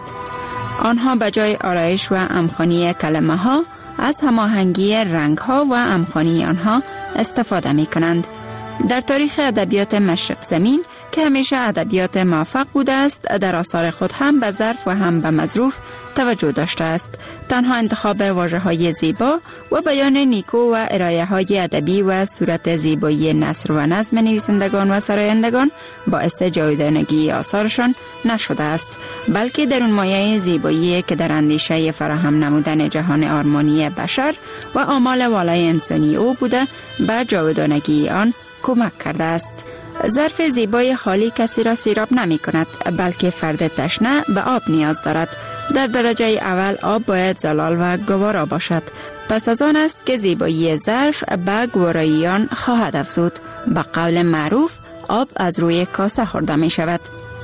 آنها به جای آرایش و امخانی کلمه ها از هماهنگی رنگ ها و امخانی آنها استفاده می کنند. در تاریخ ادبیات مشرق زمین که همیشه ادبیات موفق بوده است، در آثار خود هم به ظرف و هم به مظروف توجه داشته است. تنها انتخاب واژه‌های زیبا و بیان نیکو و ارائه های ادبی و صورت زیبایی نثر و نظم نویسندگان و سرایندگان باعث جاودانگی آثارشان نشده است، بلکه در اون مایه زیبایی که در اندیشه فراهم نمودن جهان آرمانی بشر و آمال والای انسانی او بوده به جاودانگی آن کمک کرده است. ظرف زیبای خالی کسی را سیراب نمی کند، بلکه فرد تشنه به آب نیاز دارد. در درجه اول آب باید زلال و گوارا باشد. پس از آن است که زیبایی ظرف به گواراییان خواهد افزود. به قول معروف آب از روی کاسه خورده می شود.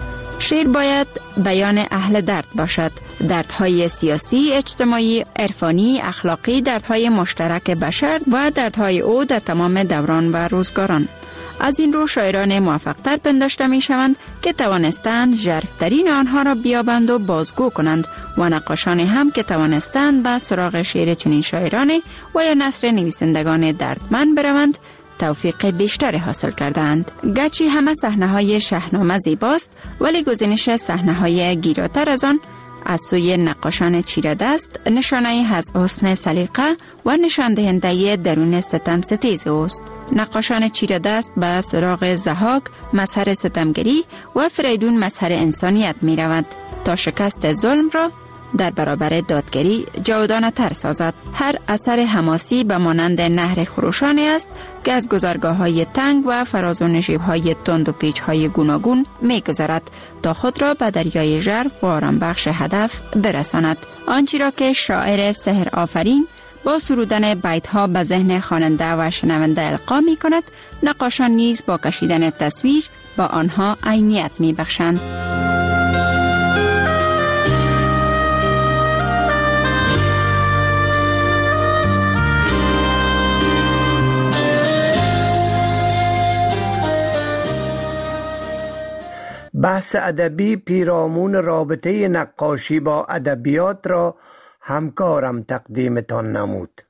شعر باید بیان اهل درد باشد. دردهای سیاسی، اجتماعی، عرفانی، اخلاقی، دردهای مشترک بشر و دردهای او در تمام دوران و روزگاران. از این رو شاعران موفق‌تر پنداشته می شوند که توانستند ژرف‌ترین آنها را بیابند و بازگو کنند و نقاشان هم که توانستند به سراغ شعر چنین شاعرانی و یا نثر نویسندگان دردمند بروند توفیق بیشتر حاصل کردند. گرچه همه صحنه‌های شاهنامه زیباست، ولی گزینش صحنه‌های گیراتر از آن از سوی نقاشان چیره دست نشانه از حسن سلیقه و نشان دهنده درون ستم ستیز اوست. نقاشان چیره دست به سراغ ضحاک مظهر ستمگری و فریدون مظهر انسانیت می رود تا شکست ظلم را در برابر دادگری جاودانه تر سازد. هر اثر حماسی به مانند نهر خروشانی است که از گذرگاه های تنگ و فراز و نشیب های تند و پیچ های گوناگون می گذرد تا خود را به دریای ژرف و آرامبخش هدف برساند. آنچه را که شاعر سحر آفرین با سرودن بیت ها به ذهن خواننده و شنونده القا می کند، نقاشان نیز با کشیدن تصویر با آنها عینیت می بخشند. بحث ادبی پیرامون رابطه نقاشی با ادبیات را همکارم تقدیمتان نمود.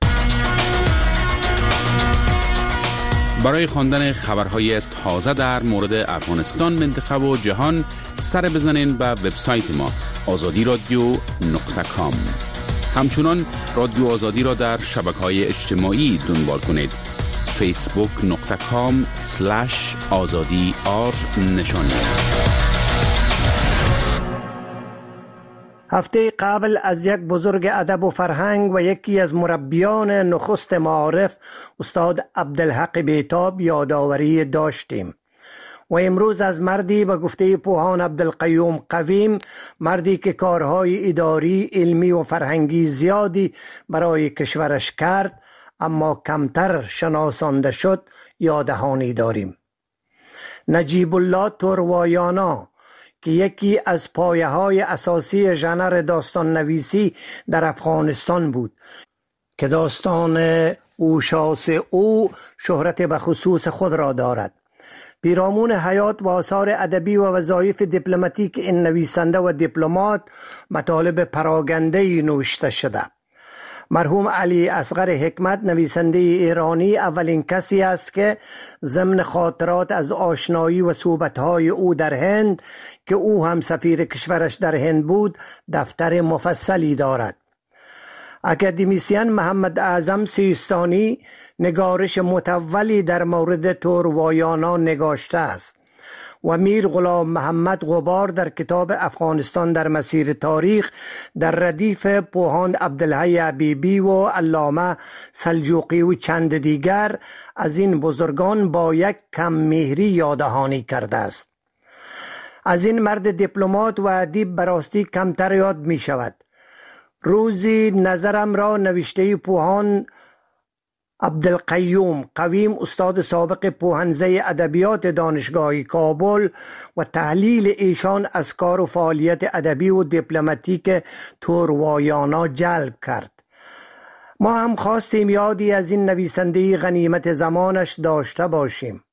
برای خواندن خبرهای تازه در مورد افغانستان، منطقه و جهان سر بزنین به وبسایت ما آزادی رادیو نقطه کام. همچنان رادیو آزادی را در شبکه‌های اجتماعی دنبال کنید. فیسبوک نقطه کام سلش آزادی آر نشان است. هفته قبل از یک بزرگ ادب و فرهنگ و یکی از مربیان نخست معارف استاد عبدالحق بیتاب یادآوری داشتیم و امروز از مردی به گفته پوهان عبدالقیوم قویم، مردی که کارهای اداری، علمی و فرهنگی زیادی برای کشورش کرد اما کمتر شناسانده شد، یادهانی داریم. نجیب الله توروایانا که یکی از پایه های اساسی ژانر داستان نویسی در افغانستان بود که داستان اوشاس او شهرت به خصوص خود را دارد. پیرامون حیات و آثار ادبی و وظایف دیپلماتیک این نویسنده و دیپلمات مطالب پراگنده‌ای نوشته شده. مرحوم علی اصغر حکمت نویسنده ایرانی اولین کسی است که ضمن خاطرات از آشنایی و صحبت‌های او در هند که او هم سفیر کشورش در هند بود دفتر مفصلی دارد. اکادمیسین محمد اعظم سیستانی نگارش متولی در مورد توروایانا نگاشته است و میر غلام محمد غبار در کتاب افغانستان در مسیر تاریخ در ردیف پوهان عبدالحی حبیبی و علامه سلجوقی و چند دیگر از این بزرگان با یک کم مهری یادهانی کرده است. از این مرد دیپلمات و ادیب براستی کمتر یاد می شود. روزی نظرم را نوشته پوهان عبدالقیوم قویم استاد سابق پوهنزه ادبیات دانشگاه کابل و تحلیل ایشان از کار و فعالیت ادبی و دیپلماتیک توروایانا جلب کرد. ما هم خواستیم یادی از این نویسنده غنیمت زمانش داشته باشیم.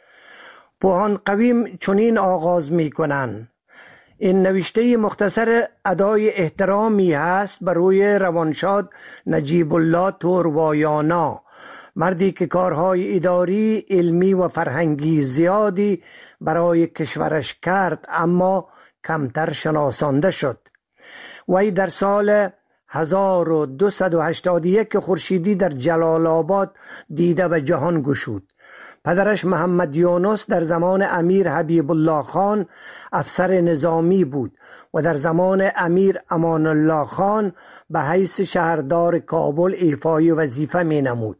پوهان قویم چنین آغاز می کنند: این نوشته مختصر ادای احترامی هست بروی روانشاد نجیب الله توروایانا، مردی که کارهای اداری، علمی و فرهنگی زیادی برای کشورش کرد اما کمتر شناسانده شد. وی در سال هزار و دویست و هشتاد و یک خورشیدی در جلال آباد دیده به جهان گشود. پدرش محمد یونس در زمان امیر حبیب الله خان افسر نظامی بود و در زمان امیر امان الله خان به حیث شهردار کابل ایفای وظیفه می نمود.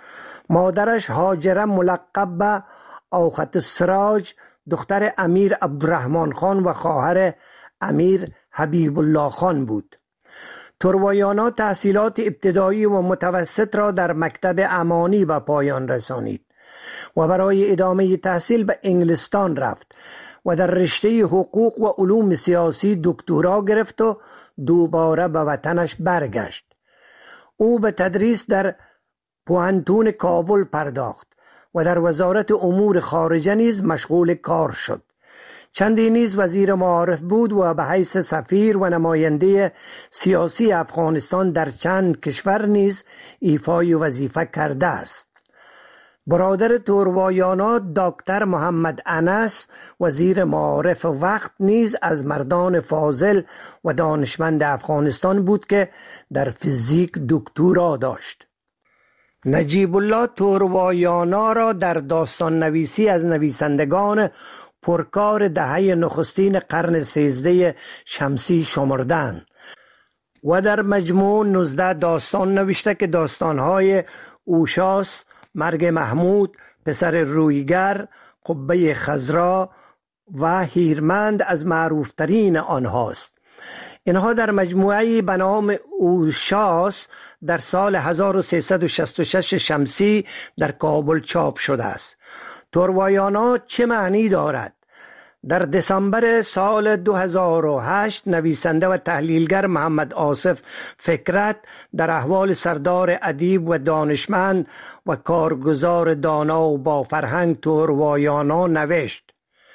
مادرش هاجره ملقب به اوخت السراج دختر امیر عبدالرحمن خان و خواهر امیر حبیب الله خان بود. توروایانا تحصیلات ابتدایی و متوسط را در مکتب امانی به پایان رسانید و برای ادامه تحصیل به انگلستان رفت و در رشته حقوق و علوم سیاسی دکترا گرفت و دوباره به وطنش برگشت. او به تدریس در پوهنتون کابل پرداخت و در وزارت امور خارجه نیز مشغول کار شد. چندی نیز وزیر معارف بود و به حیث سفیر و نماینده سیاسی افغانستان در چند کشور نیز ایفای وظیفه کرده است. برادر توروایانا دکتر محمد انس وزیر معارف وقت نیز از مردان فاضل و دانشمند افغانستان بود که در فیزیک دکترا داشت. نجیب الله توروایانا را در داستان نویسی از نویسندگان پرکار دهه نخستین قرن سیزده شمسی شمردند. و در مجموع نوزده داستان نوشته که داستانهای اوشاس، مرگ محمود، پسر رویگر، قبه خضرا و هیرمند از معروفترین آنهاست. اینها در مجموعه‌ای به نام اوشاس در سال هزار و سیصد و شصت و شش شمسی در کابل چاپ شده است. تورواریانا چه معنی دارد؟ در دسامبر سال دو هزار و هشت نویسنده و تحلیلگر محمد آصف فکرت در احوال سردار ادیب و دانشمند و کارگزار دانا و با فرهنگ تورواریانا نوشت: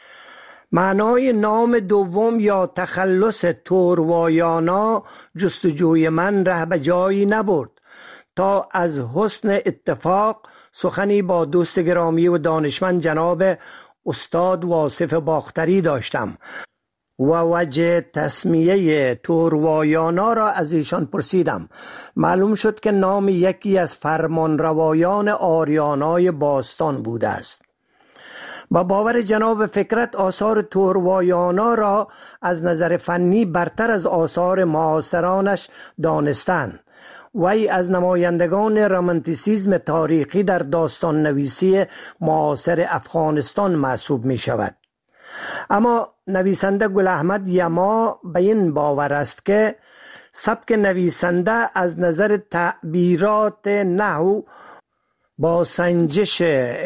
معنای نام دوم یا تخلص تورواریانا جستجوی من ره به جایی نبرد تا از حسن اتفاق سخنی با دوست گرامی و دانشمند جناب استاد واصف باختری داشتم و وجه تسمیه تورواریانا را از ایشان پرسیدم. معلوم شد که نام یکی از فرمانروایان آریانای باستان بوده است. با باور جناب فکرت آثار تورواریانا را از نظر فنی برتر از آثار معاصرانش دانستند. وی از نمایندگان رمانتیسیزم تاریخی در داستان نویسی معاصر افغانستان محسوب می شود. اما نویسنده گل احمد یما به این باور است که سبک نویسنده از نظر تعبیرات نحو با سنجش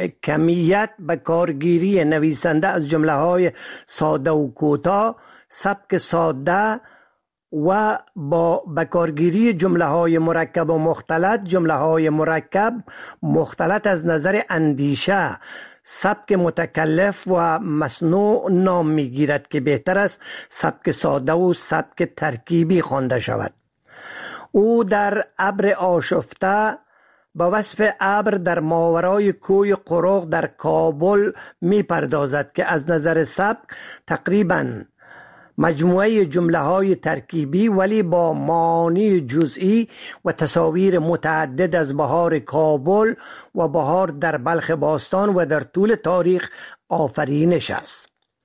کمیت به کارگیری نویسنده از جمله های ساده و کوتاه، سبک ساده و با بکارگیری جمله های مرکب و مختلط، جمله های مرکب مختلط از نظر اندیشه، سبک متکلف و مصنوع نام می گیرد که بهتر است سبک ساده و سبک ترکیبی خوانده شود. او در ابر آشفته با وصف ابر در ماورای کوی قروق در کابل می پردازد که از نظر سبک تقریباً مجموعه جمله های ترکیبی ولی با معانی جزئی و تصاویر متعدد از بهار کابل و بهار در بلخ باستان و در طول تاریخ آفرینش است.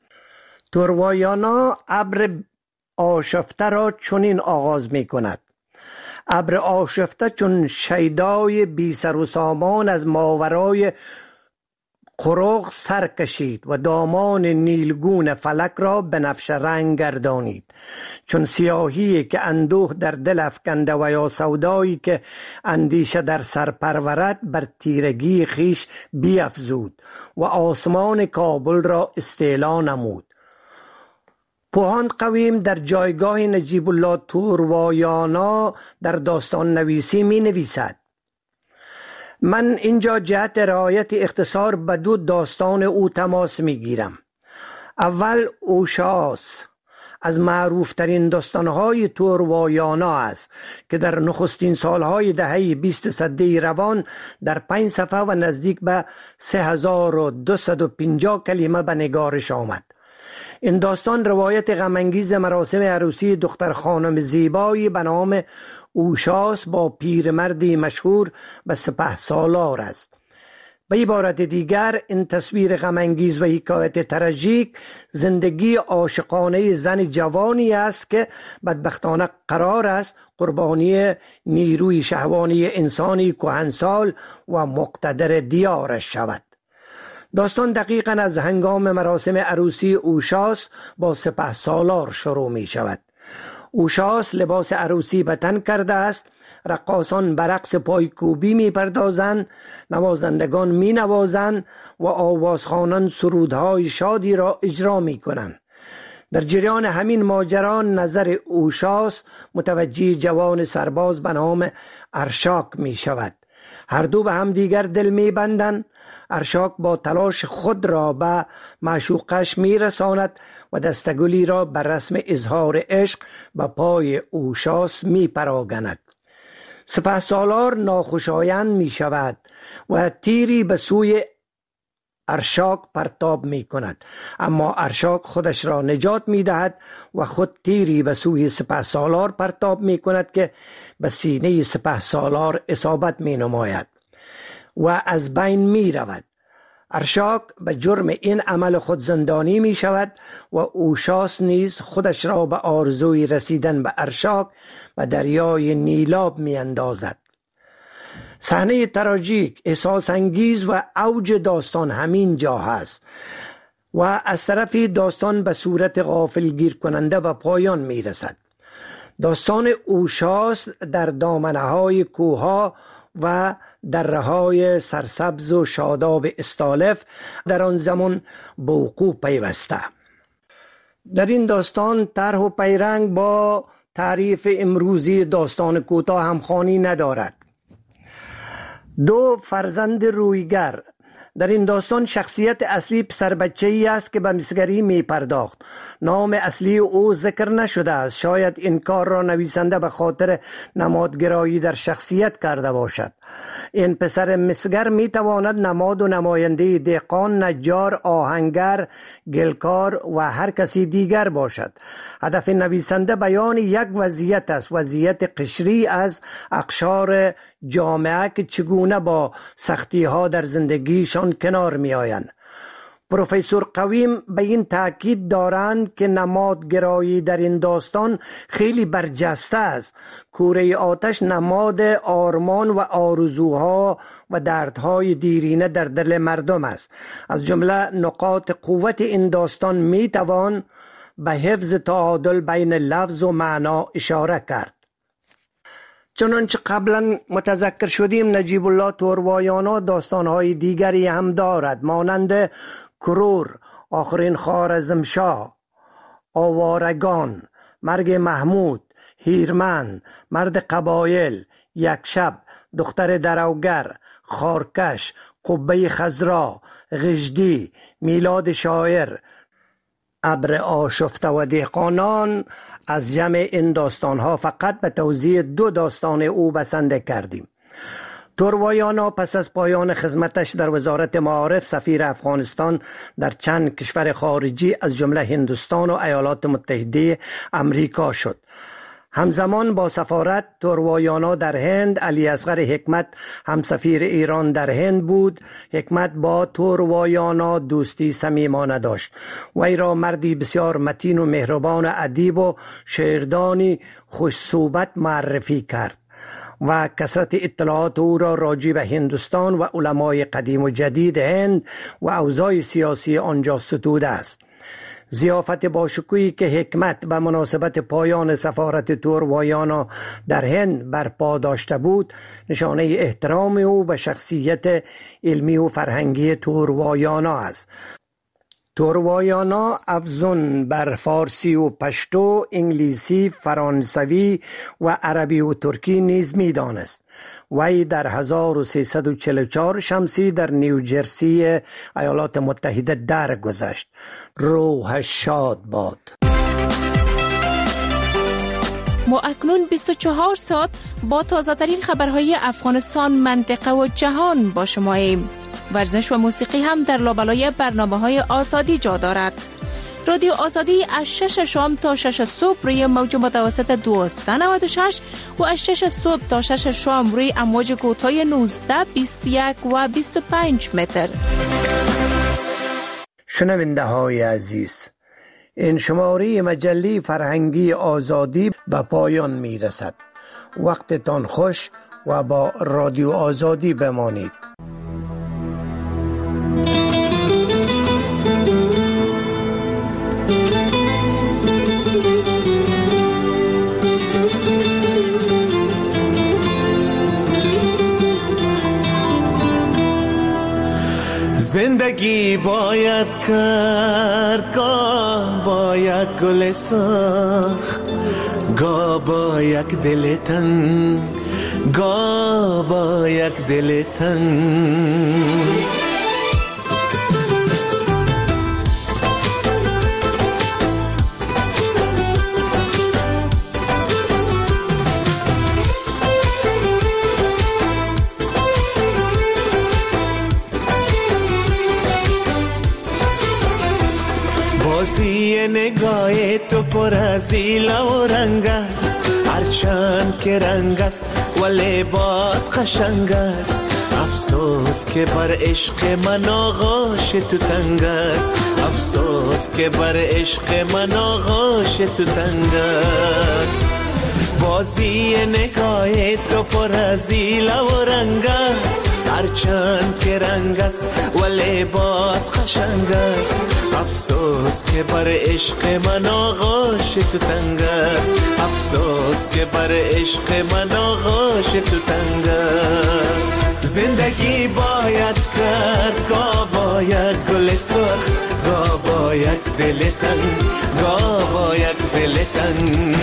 تورواریانا ابر آشفته را چنین آغاز می کند: ابر آشفته چون شیدای بی سر و سامان از ماورای قروق سر کشید و دامان نیلگون فلک را به نفش رنگ گردانید، چون سیاهی که اندوه در دل افکنده و یا سودایی که اندیشه در سر پرورد بر تیرگی خیش بیفزود و آسمان کابل را استیلا نمود. پوهان قویم در جایگاه نجیب الله تورواریانا در داستان نویسی می نویسد: من اینجا جهت رعایت اختصار به دو داستان او تماس می گیرم. اول اوشاس از معروفترین داستانهای تورواریانا است که در نخستین سالهای دهه بیست صده روان در پنج صفحه و نزدیک به سه هزار و دویست و پنجاه کلمه به نگارش آمد. این داستان روایت غم‌انگیز مراسم عروسی دختر خانم زیبایی به نام اوشاس با پیرمردی مشهور به سپه سالار است. به عبارت دیگر این تصویر غم‌انگیز و حکایت تراژیک زندگی عاشقانه زن جوانی است که بدبختانه قرار است قربانی نیروی شهوانی انسانی کهنسال و مقتدر دیارش شود. داستان دقیقاً از هنگام مراسم عروسی اوشاس با سپه سالار شروع می شود. اوشاس لباس عروسی به تن کرده است، رقاصان به رقص پایکوبی می پردازند، نوازندگان می نوازند و آوازخوانان سرودهای شادی را اجرا می کنند. در جریان همین ماجرا نظر اوشاس متوجه جوان سرباز به نام ارشاک می شود. هر دو به هم دیگر دل می بندند. ارشاک با تلاش خود را به معشوقش می رساند و دستگلی را بر رسم اظهار عشق به پای اوشاس می پراگند. سپه سالار ناخوشایند می شود و تیری به سوی ارشاک پرتاب می کند، اما ارشاک خودش را نجات می دهد و خود تیری به سوی سپه سالار پرتاب می کند که به سینه سپه سالار اصابت می نماید و از بین می رود. ارشاک به جرم این عمل خود زندانی می شود و اوشاس نیز خودش را به آرزوی رسیدن به ارشاک و دریای نیلاب می اندازد. صحنه تراژیک، احساس انگیز و اوج داستان همین جا هست و از طرفی داستان به صورت غافلگیر کننده به پایان می رسد. داستان اوشاس در دامنه های کوها و دره‌های سرسبز و شاداب استالف در آن زمان به وقوع پیوسته. در این داستان طرح و پیرنگ با تعریف امروزی داستان کوتاه همخوانی ندارد. دو فرزند رویگر. در این داستان شخصیت اصلی پسر بچه‌ای است که به مسگری می پرداخت. نام اصلی او ذکر نشده است. شاید این کار را نویسنده به خاطر نمادگرایی در شخصیت کرده باشد. این پسر مسگر می تواند نماد و نماینده دهقان، نجار، آهنگر، گلکار و هر کسی دیگر باشد. هدف نویسنده بیان یک وضعیت است، وضعیت قشری از اقشار جامعه که چگونه با سختی ها در زندگیشان کنار می آیند. پروفسور قویم به این تاکید دارند که نمادگرایی در این داستان خیلی برجسته است. کوره آتش نماد آرمان و آرزوها و دردهای دیرینه در دل مردم است. از جمله نقاط قوت این داستان می توان به حفظ تعادل بین لفظ و معنا اشاره کرد. چنانچه قبلا متذکر شدیم، نجیب الله توروایانا داستانهای دیگری هم دارد، مانند کرور، آخرین خوارزمشاه، آوارگان، مرگ محمود، هیرمن، مرد قبایل، یک شب، دختر دروگر، خارکش، قبه خضرا، غجدی، میلاد شاعر، ابر آشفته و دهقانان. از جمع این داستانها فقط به توضیح دو داستان او بسنده کردیم. توروایانا پس از پایان خدمتش در وزارت معارف سفیر افغانستان در چند کشور خارجی از جمله هندوستان و ایالات متحده امریکا شد. همزمان با سفارت توروایانا در هند، علی اصغر حکمت هم سفیر ایران در هند بود. حکمت با توروایانا دوستی صمیمانه داشت. وی را مردی بسیار متین و مهربان، ادیب و شعردانی خوش صحبت معرفی کرد و کثرت اطلاعات او را راجع به هندوستان و علمای قدیم و جدید هند و اوضاع سیاسی آنجا ستوده است. ضیافت باشکوهی که حکمت به مناسبت پایان سفارت توروایانا در هند برپا داشته بود، نشانه احترام او به شخصیت علمی و فرهنگی توروایانا است. توروایانا افزون بر فارسی و پشتو، انگلیسی، فرانسوی و عربی و ترکی نیز می دانست. وی در هزار و سیصد و چهل و چهار شمسی در نیوجرسی ایالات متحده درگذشت. روحش شاد باد. ما اکنون بیست و چهار ساعت با تازه ترین خبرهای افغانستان، منطقه و جهان با شماییم. ورزش و موسیقی هم در لابلای برنامه‌های آزادی جا دارد. رادیو آزادی از شش شام تا شش صبح روی موج متوسط دویست و نود و شش و از شش صبح تا شش شام روی امواج کوتاه نوزده، بیست و یک و بیست و پنج متر. شنونده های عزیز، این شماره مجله فرهنگی آزادی به پایان می رسد. وقتتان خوش و با رادیو آزادی بمانید. زندگی باید کرد، گاه باید گل سرخ، گاه با یک دل تنگ، گاه با یک دل تنگ. بازی نگاه تو پر از ایلا و رنگ است، هرچند که رنگ است و لباس قشنگ است. افسوس که بر عشق من آغوش تو تنگ است، افسوس که بر عشق من آغوش تو تنگ است. بازی نگاه تو پر از ایلا و رنگ است، هرچند که رنگ است و لباس قشنگ است. افسوس که بر عشق من آغوش تو تنگ است، افسوس که بر عشق من آغوش تو تنگ است. زندگی باید کرد گاه باید گل سرخ، گاه باید دل تنگ، گاه باید دل تنگ.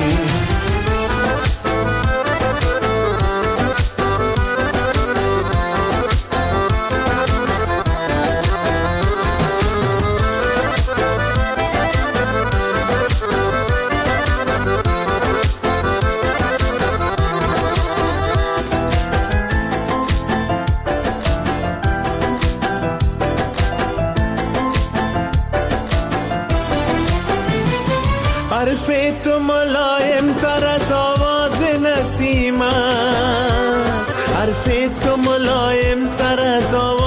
حرف تو ملایم تر از آواز نسیم است، حرف تو ملایم تر از آواز